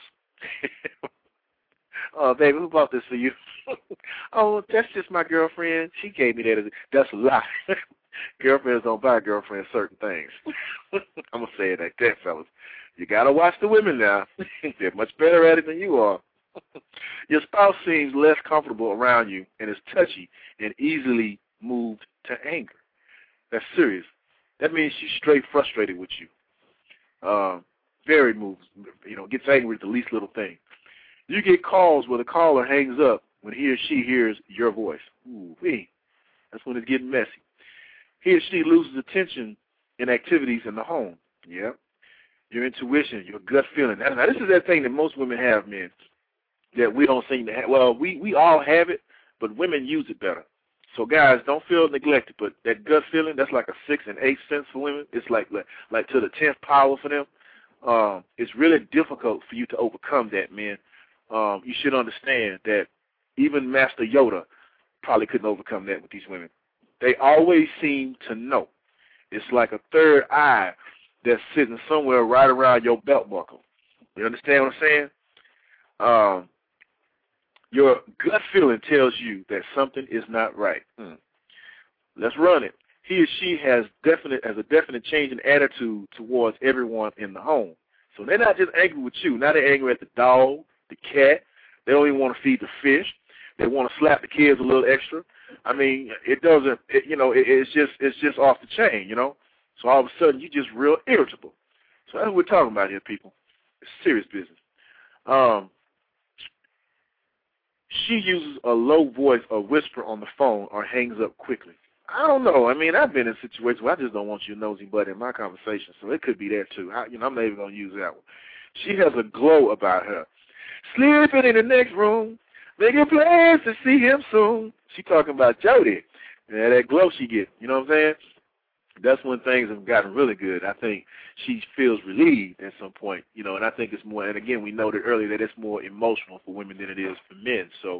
Oh, baby, who bought this for you? Oh, that's just my girlfriend. She gave me that. As a, that's a lie. Girlfriends don't buy girlfriends certain things. I'm going to say it like that, fellas. You got to watch the women now. They're much better at it than you are. Your spouse seems less comfortable around you and is touchy and easily moved to anger. That's serious. That means she's straight frustrated with you. Uh, very moved, you know, gets angry at the least little thing. You get calls where the caller hangs up when he or she hears your voice. Ooh, wee. That's when it's getting messy. He or she loses attention in activities in the home. Yep. Your intuition, your gut feeling. Now, this is that thing that most women have, men, that we don't seem to have. Well, we, we all have it, but women use it better. So, guys, don't feel neglected, but that gut feeling, that's like a six and eight sense for women. It's like like, like to the tenth power for them. Um, it's really difficult for you to overcome that, man. Um, you should understand that even Master Yoda probably couldn't overcome that with these women. They always seem to know. It's like a third eye that's sitting somewhere right around your belt buckle. You understand what I'm saying? Um, your gut feeling tells you that something is not right. Hmm. Let's run it. He or she has definite has a definite change in attitude towards everyone in the home. So they're not just angry with you. Now they're angry at the dog, the cat. They don't even want to feed the fish. They want to slap the kids a little extra. I mean, it doesn't. It, you know, it, it's just it's just off the chain. You know. So all of a sudden you're just real irritable. So that's what we're talking about here, people. It's serious business. Um, she uses a low voice or whisper on the phone or hangs up quickly. I don't know. I mean, I've been in situations where I just don't want you nosy butt in my conversation, so it could be there too. I, you know, I'm not even going to use that one. She has a glow about her. Sleeping in the next room, making plans to see him soon. She talking about Jody. Yeah, that glow she get. You know what I'm saying? That's when things have gotten really good. I think she feels relieved at some point, you know, and I think it's more, and again, we noted earlier that it's more emotional for women than it is for men. So,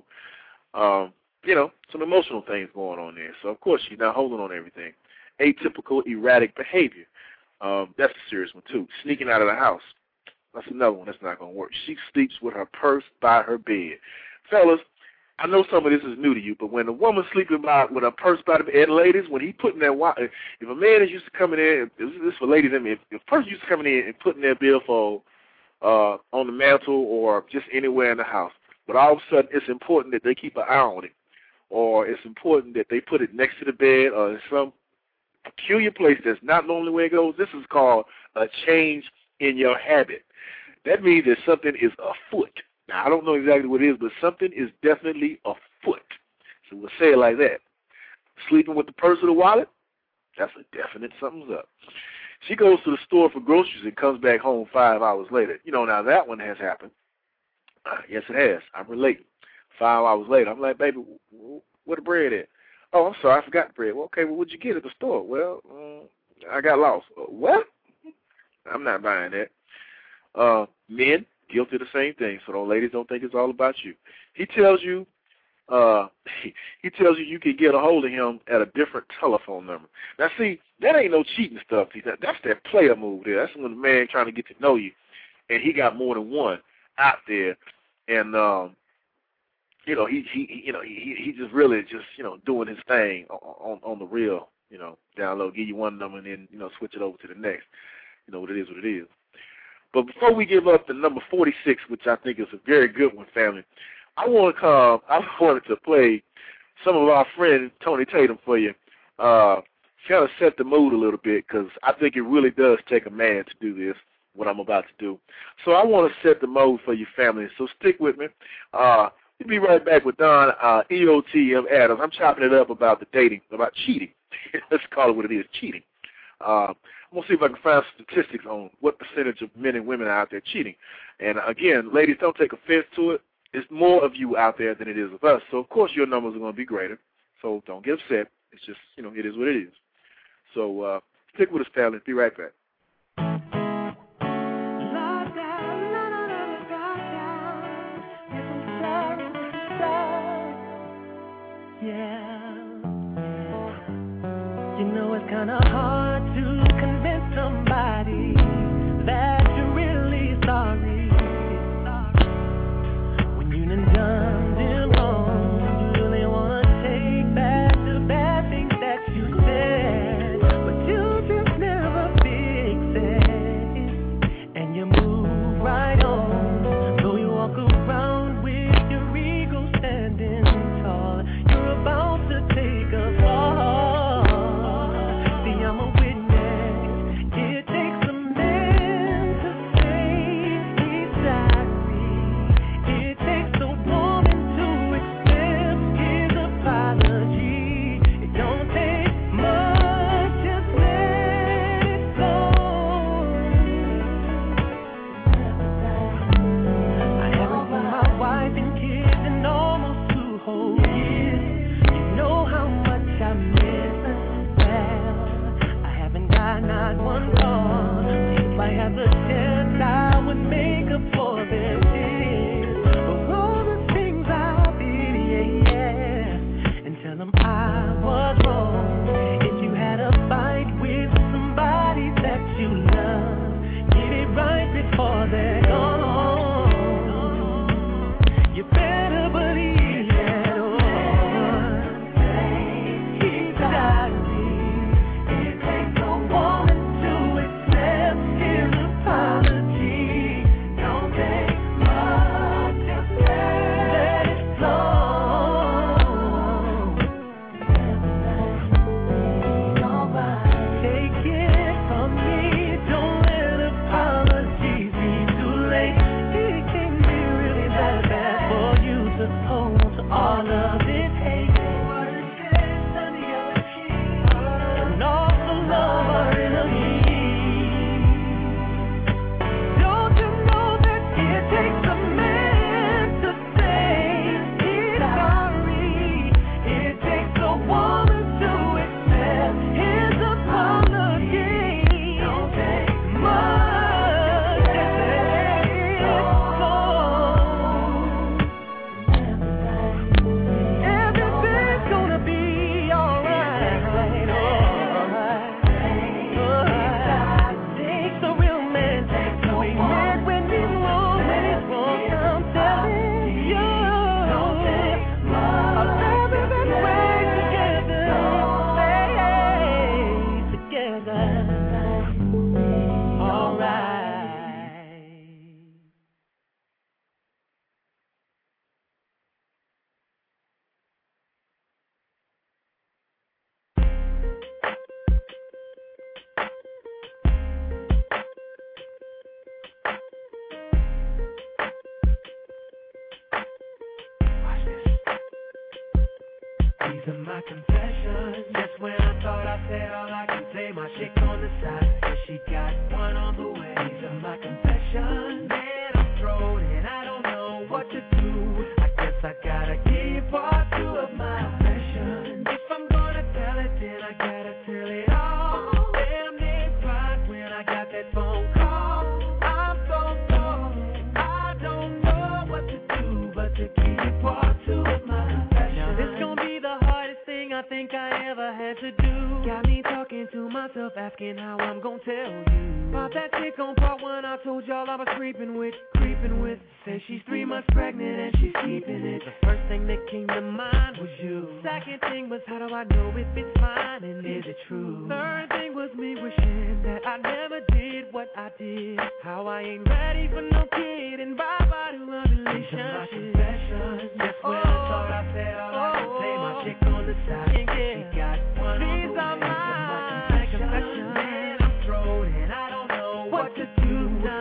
um, you know, some emotional things going on there. So, of course, she's not holding on to everything. Atypical, erratic behavior. Um, that's a serious one, too. Sneaking out of the house. That's another one that's not going to work. She sleeps with her purse by her bed. Fellas, I know some of this is new to you, but when a woman sleeping by with her purse by the bed, and ladies, when he putting that, if a man is used to coming in, this is for ladies, I mean, if a person used to coming in and putting their billfold uh, on the mantle or just anywhere in the house, but all of a sudden it's important that they keep an eye on it, or it's important that they put it next to the bed or in some peculiar place that's not normally where it goes, this is called a change in your habit. That means that something is afoot. Now, I don't know exactly what it is, but something is definitely afoot. So we'll say it like that. Sleeping with the purse or the wallet, that's a definite something's up. She goes to the store for groceries and comes back home five hours later. You know, now that one has happened. Uh, yes, it has. I'm relating. Five hours later, I'm like, baby, where the bread at? Oh, I'm sorry, I forgot the bread. Well, okay, well, what'd you get at the store? Well, um, I got lost. Uh, what? I'm not buying that. Uh, men, guilty of the same thing, so those ladies don't think it's all about you. He tells you, uh, he, he tells you you can get a hold of him at a different telephone number. Now, see, that ain't no cheating stuff. That's that player move there. That's when the man trying to get to know you, and he got more than one out there, and um, you know, he he you know he he just really just you know doing his thing on on, on the real, you know, down low, give you one number and then you know switch it over to the next. You know what it is, what it is. But before we give up the number forty-six, which I think is a very good one, family, I want to come. I wanted to play some of our friend Tony Tatum for you. Uh, kind of set the mood a little bit because I think it really does take a man to do this. what I'm about to do. So I want to set the mode for your family, so stick with me. Uh, we'll be right back with Don uh, E O T M Adams. I'm chopping it up about the dating, about cheating. Let's call it what it is, cheating. Uh, I'm going to see if I can find statistics on what percentage of men and women are out there cheating. And, again, ladies, don't take offense to it. It's more of you out there than it is of us. So, of course, your numbers are going to be greater. So don't get upset. It's just, you know, it is what it is. So uh, stick with us, family. Be right back. Yeah. You know it's kind of hard to convince somebody that you're really sorry when you done done them wrong. You really want to take back the bad things that you said, but you just never fix it, and you move right on. So you walk around with your ego standing tall. You're about to take a fall. I'm a witness. It takes a man to say he's sorry. It takes a woman to accept his apology. It don't take much, just let it go. I haven't seen my wife and kids in almost two whole years. You know how much I miss her. Not one call. If I had the chance, I would make up for their tears. For all the things I did, yeah, yeah, and tell them I was wrong. If you had a fight with somebody that you love, get it right before they're gone. You better believe that, oh, he's sorry. All of it hate, and all the love are enemy. Don't you know that it takes a man to say he's sorry? It takes a woman to accept his apology. Don't take much, just let it go. These are my confessions. Just when I thought I said all I can say, my chick on the side says she got one on the way. These are my confessions. Man, I'm thrown and I don't know what to do. I guess I gotta give part two of my confessions. If I'm gonna tell it, then I gotta tell it all. Damn, they cried when I got that phone call. I'm so sorry, I don't know what to do but to give part two of my confessions. Now this gon' be the hardest thing I think I ever had to do. Got me talking to myself, asking how I'm gon' tell you about that chick on part one I told y'all I was creeping with, creeping with. Say she's three months pregnant and she's keeping it. The first thing that came to mind was you. Second thing was, how do I know if it's mine and is it true? Third thing was me wishing that I never did what I did. How I ain't ready for no kid and bye-bye to a relationship. Just when I thought I said all I could say, my chick on the side, yeah, she got one on the way. These are my confessions. Man, I'm thrown and I don't know what to do.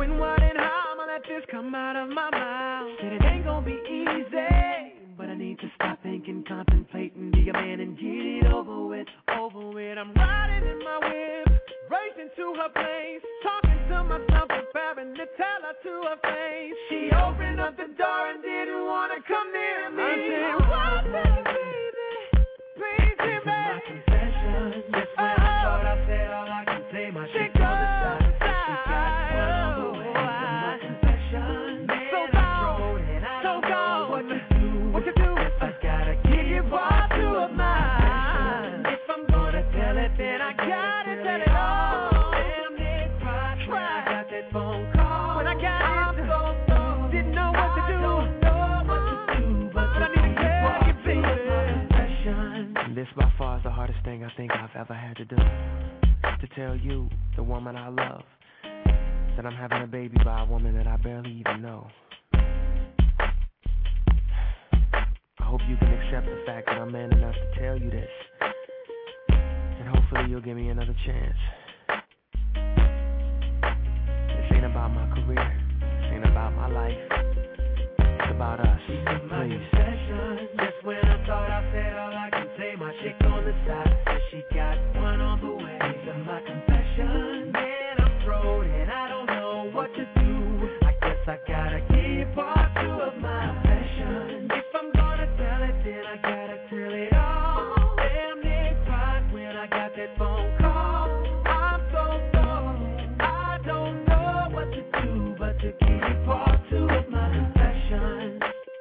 When, what, and how I'ma let this come out of my mouth? Said it ain't gonna be easy, but I need to stop thinking, contemplating, be a man and get it over with, over with. I'm riding in my whip, racing to her place, talking to myself, preparing to tell her to her face. She opened up the door and didn't wanna come near me. I said, what's that, baby? Please hear me. My confession, just when I thought I said all I can say, my chick on the side, she got one on the way. My confession, man, so gone, and I don't know what to do, what to do. If I gotta give you part two of mine, if I'm gonna tell it, then I gotta tell it all. Damn it, I tried, got that phone call. When I got it, so didn't know what to do, don't know what to do, but I need to tell you, baby. And this by far is the hardest thing I think I've ever had to do. To tell you, the woman I love, that I'm having a baby by a woman that I barely even know. I hope you can accept the fact that I'm man enough to tell you this. And hopefully you'll give me another chance. This ain't about my career. This ain't about my life. It's about us. Please. Just when I thought I said all I can say, my chick on the side said she got one on the way. These are my confessions. Man, I'm thrown and I don't know what to do. I guess I gotta give part two of my confession. If I'm gonna tell it, then I gotta tell it all. Damn near cried when I got that phone call. I'm so sorry, I don't know what to do, but to give part two of my confession.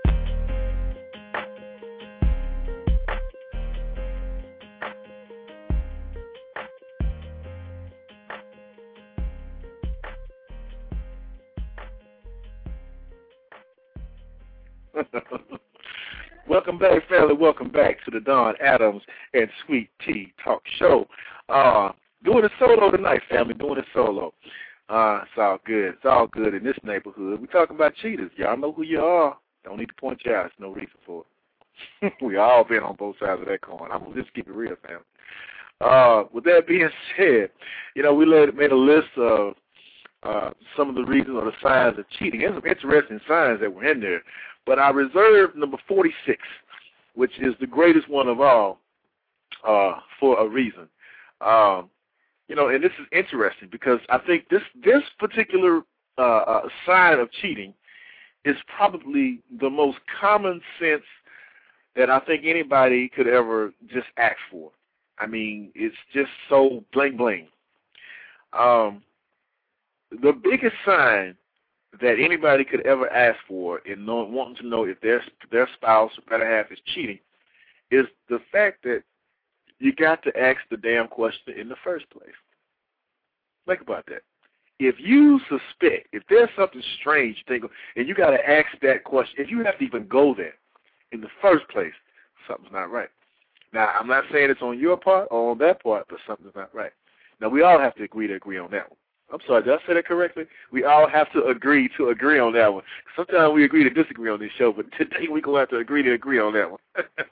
Welcome back, family. Welcome back to the Don Adams and Sweet Tea Talk Show. Uh, doing it solo tonight, family. Doing it solo. Uh, it's all good. It's all good in this neighborhood. We're talking about cheaters. Y'all know who you are. Don't need to point you out. There's no reason for it. We all been on both sides of that coin. I'm going to just keep it real, family. Uh, with that being said, you know, we laid, made a list of uh, some of the reasons or the signs of cheating. There's some interesting signs that were in there. But I reserved number forty-six, which is the greatest one of all, uh, for a reason. Um, you know, and this is interesting because I think this this particular uh, uh, sign of cheating is probably the most common sense that I think anybody could ever just ask for. I mean, it's just so bling bling. Um, the biggest sign that anybody could ever ask for in know, wanting to know if their their spouse or better half is cheating is the fact that you got to ask the damn question in the first place. Think about that. If you suspect, if there's something strange, think, and you got to ask that question, if you have to even go there in the first place, something's not right. Now, I'm not saying it's on your part or on that part, but something's not right. Now, we all have to agree to agree on that one. I'm sorry, did I say that correctly? We all have to agree to agree on that one. Sometimes we agree to disagree on this show, but today we're going to have to agree to agree on that one.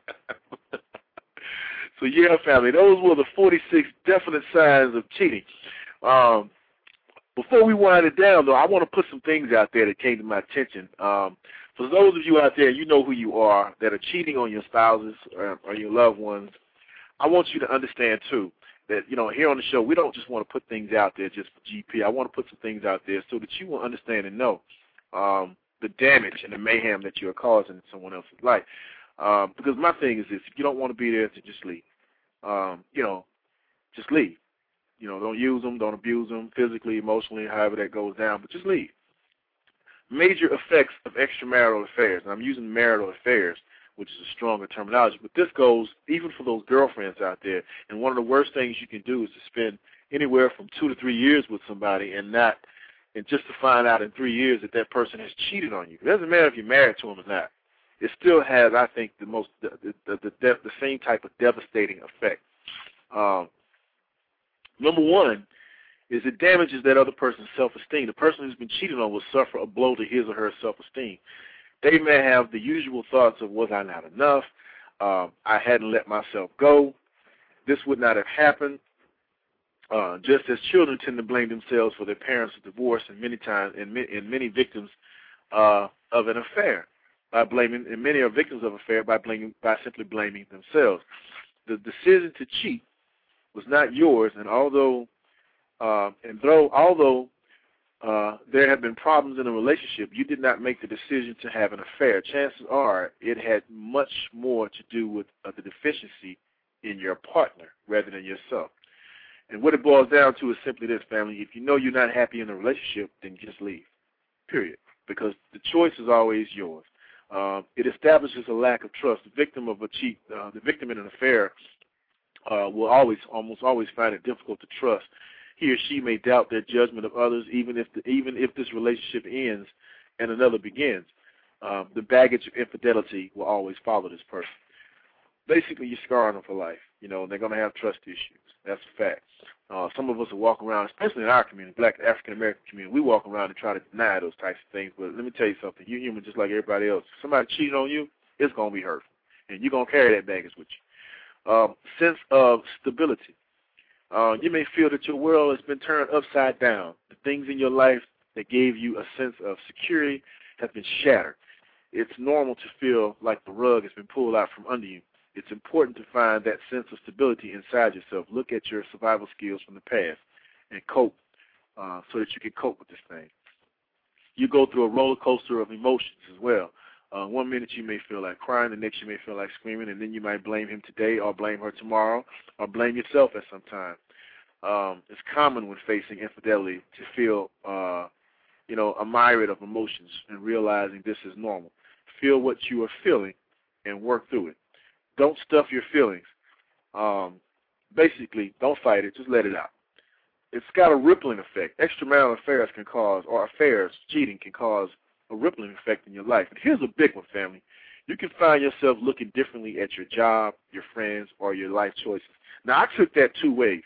So, yeah, family, those were the forty-six definite signs of cheating. Um, before we wind it down, though, I want to put some things out there that came to my attention. Um, for those of you out there, you know who you are, that are cheating on your spouses or, or your loved ones, I want you to understand, too, that, you know, here on the show, we don't just want to put things out there just for G P. I want to put some things out there so that you will understand and know um, the damage and the mayhem that you're causing in someone else's life. Um, because my thing is this, if you don't want to be there, to just leave. Um, you know, just leave. You know, don't use them, don't abuse them physically, emotionally, however that goes down, but just leave. Major effects of extramarital affairs, and I'm using marital affairs, which is a stronger terminology, but this goes even for those girlfriends out there, and one of the worst things you can do is to spend anywhere from two to three years with somebody and not, and just to find out in three years that that person has cheated on you. It doesn't matter if you're married to them or not. It still has, I think, the most, the the, the, the, the same type of devastating effect. Um, number one is it damages that other person's self-esteem. The person who's been cheated on will suffer a blow to his or her self-esteem. They may have the usual thoughts of, was I not enough? Um, I hadn't let myself go. This would not have happened. Uh, just as children tend to blame themselves for their parents' divorce, and many times, and, and many victims uh, of an affair, by blaming, and many are victims of affair by blaming, by simply blaming themselves. The decision to cheat was not yours, and although, uh, and though, although uh, there have been problems in a relationship, you did not make the decision to have an affair. Chances are it had much more to do with uh, the deficiency in your partner rather than yourself. And what it boils down to is simply this, family. If you know you're not happy in a relationship, then just leave, period, because the choice is always yours. Uh, it establishes a lack of trust. The victim of a cheat, uh, the victim in an affair uh, will always, almost always find it difficult to trust. He or she may doubt their judgment of others, even if the, even if this relationship ends and another begins. Uh, the baggage of infidelity will always follow this person. Basically, you're scarring them for life. You know, they're going to have trust issues. That's a fact. Uh, some of us will walk around, especially in our community, black African-American community, we walk around and try to deny those types of things. But let me tell you something. You're human just like everybody else. If somebody cheated on you, it's going to be hurtful. And you're going to carry that baggage with you. Um, sense of stability. Uh, you may feel that your world has been turned upside down. The things in your life that gave you a sense of security have been shattered. It's normal to feel like the rug has been pulled out from under you. It's important to find that sense of stability inside yourself. Look at your survival skills from the past and cope uh, so that you can cope with this thing. You go through a roller coaster of emotions as well. Uh, one minute you may feel like crying, the next you may feel like screaming, and then you might blame him today or blame her tomorrow or blame yourself at some time. Um, it's common when facing infidelity to feel, uh, you know, a myriad of emotions and realizing this is normal. Feel what you are feeling and work through it. Don't stuff your feelings. Um, basically, don't fight it. Just let it out. It's got a rippling effect. Extramarital affairs can cause, or affairs, cheating can cause a rippling effect in your life. And here's a big one, family. You can find yourself looking differently at your job, your friends, or your life choices. Now, I took that two ways.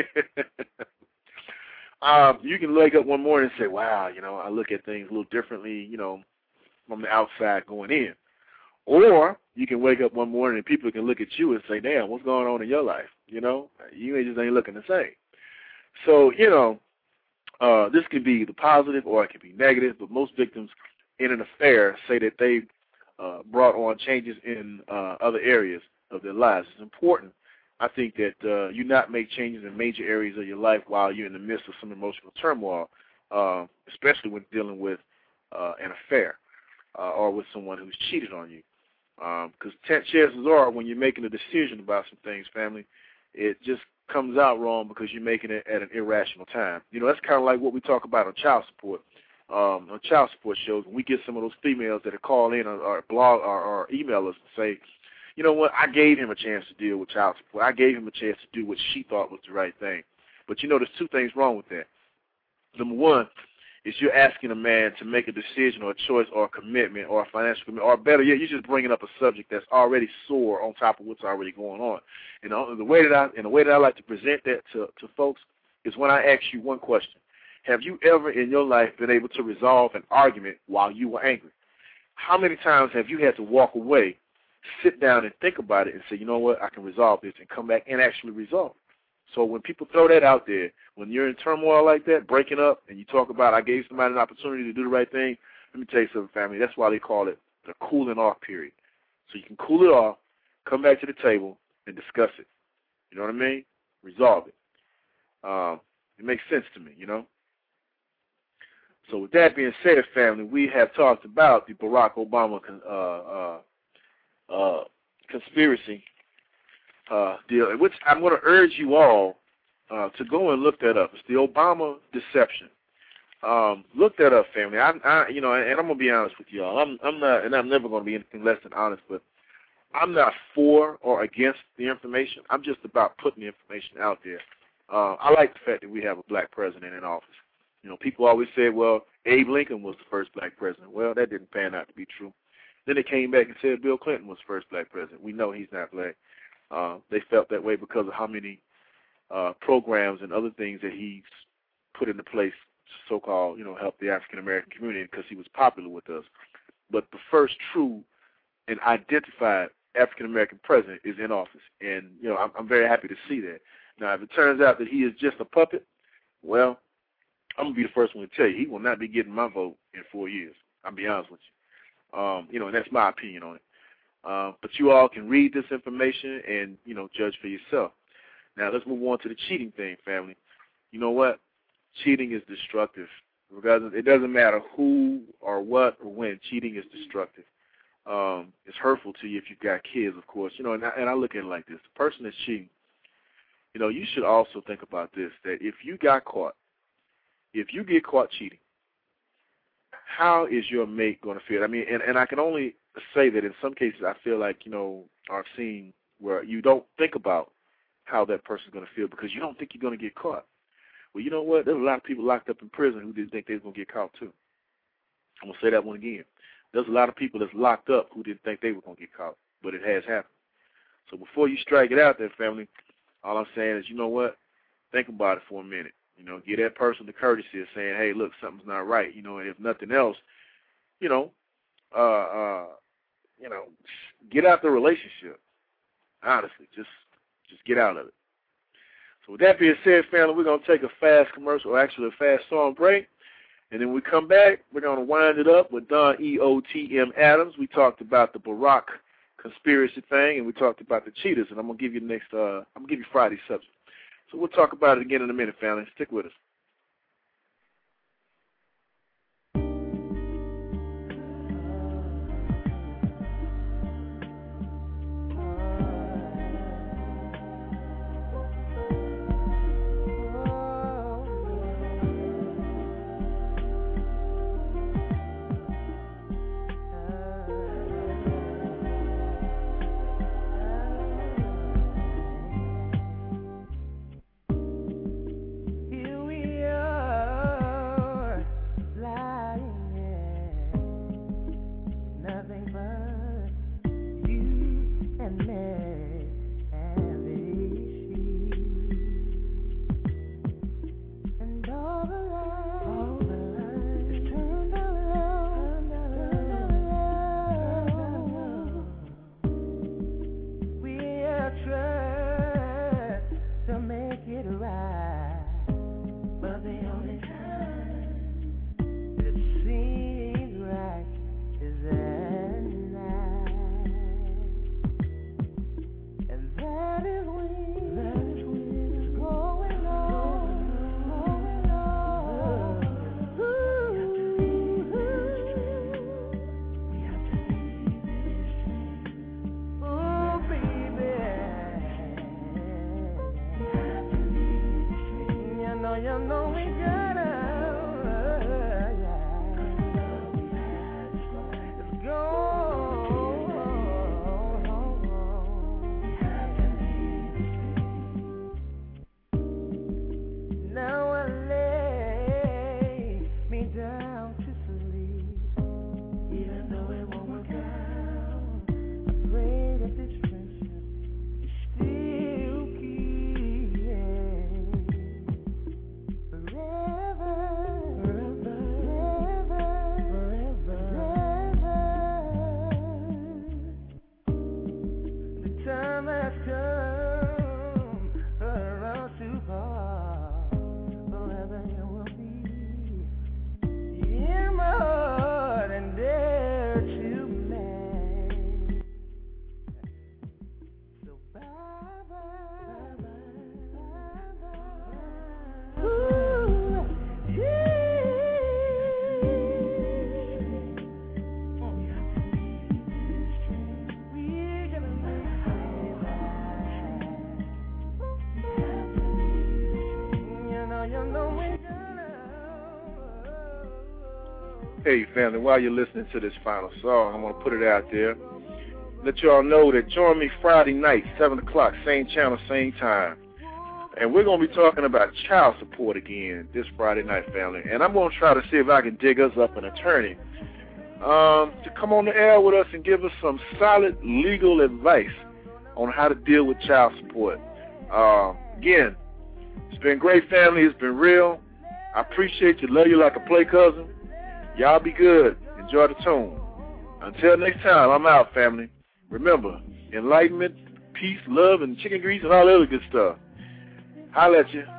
um, you can wake up one morning and say, wow, you know, I look at things a little differently, you know, from the outside going in. Or you can wake up one morning and people can look at you and say, damn, what's going on in your life? You know, you just ain't looking the same. So, you know, uh, this could be the positive or it could be negative, but most victims in an affair say that they uh, brought on changes in uh, other areas of their lives. It's important, I think, that uh, you not make changes in major areas of your life while you're in the midst of some emotional turmoil, uh, especially when dealing with uh, an affair uh, or with someone who's cheated on you. Because um, chances are when you're making a decision about some things, family, it just comes out wrong because you're making it at an irrational time. You know, that's kind of like what we talk about on child support. Um, on child support shows, when we get some of those females that call in or, or blog or, or email us and say, you know what, I gave him a chance to deal with child support. I gave him a chance to do what she thought was the right thing. But, you know, there's two things wrong with that. Number one is you're asking a man to make a decision or a choice or a commitment or a financial commitment, or better yet, you're just bringing up a subject that's already sore on top of what's already going on. And the way that I, and the way that I like to present that to, to folks is when I ask you one question. Have you ever in your life been able to resolve an argument while you were angry? How many times have you had to walk away, sit down and think about it and say, you know what, I can resolve this, and come back and actually resolve it? So when people throw that out there, when you're in turmoil like that, breaking up, and you talk about I gave somebody an opportunity to do the right thing, let me tell you something, family. That's why they call it the cooling off period. So you can cool it off, come back to the table, and discuss it. You know what I mean? Resolve it. Um, it makes sense to me, you know? So with that being said, family, we have talked about the Barack Obama uh, uh, uh, conspiracy uh, deal, which I'm going to urge you all uh, to go and look that up. It's the Obama deception. Um, look that up, family. I, I, you know, and I'm going to be honest with y'all. I'm, I'm not, and I'm never going to be anything less than honest, but I'm not for or against the information. I'm just about putting the information out there. Uh, I like the fact that we have a black president in office. You know, people always say, well, Abe Lincoln was the first black president. Well, that didn't pan out to be true. Then they came back and said Bill Clinton was the first black president. We know he's not black. Uh, they felt that way because of how many uh, programs and other things that he's put into place to so-called, you know, help the African-American community because he was popular with us. But the first true and identified African-American president is in office. And, you know, I'm, I'm very happy to see that. Now, if it turns out that he is just a puppet, well, I'm going to be the first one to tell you, he will not be getting my vote in four years. I'll be honest with you. Um, you know, and that's my opinion on it. Uh, but you all can read this information and, you know, judge for yourself. Now, let's move on to the cheating thing, family. You know what? Cheating is destructive. Regardless, it doesn't matter who or what or when. Cheating is destructive. Um, it's hurtful to you if you've got kids, of course. You know, and I, and I look at it like this. The person that's cheating, you know, you should also think about this, that if you got caught, if you get caught cheating, how is your mate going to feel? I mean, and, and I can only say that in some cases I feel like, you know, I've seen where you don't think about how that person's going to feel because you don't think you're going to get caught. Well, you know what? There's a lot of people locked up in prison who didn't think they was going to get caught too. I'm going to say that one again. There's a lot of people that's locked up who didn't think they were going to get caught, but it has happened. So before you strike it out there, family, all I'm saying is, you know what? Think about it for a minute. You know, give that person the courtesy of saying, hey, look, something's not right. You know, and if nothing else, you know, uh, uh, you know, get out the relationship. Honestly, just just get out of it. So with that being said, family, we're going to take a fast commercial, or actually a fast song break. And then when we come back, we're going to wind it up with Don E O T M Adams. We talked about the Barack conspiracy thing, and we talked about the cheaters. And I'm going to give you next, uh, I'm going to give you Friday's subject. So we'll talk about it again in a minute, family. Stick with us. Hey, family, while you're listening to this final song, I'm going to put it out there. Let y'all know that join me Friday night, seven o'clock, same channel, same time. And we're going to be talking about child support again this Friday night, family. And I'm going to try to see if I can dig us up an attorney um, to come on the air with us and give us some solid legal advice on how to deal with child support. Uh, again, it's been great, family. It's been real. I appreciate you. Love you like a play cousin. Y'all be good. Enjoy the tune. Until next time, I'm out, family. Remember, enlightenment, peace, love, and chicken grease and all the other good stuff. Holla at you.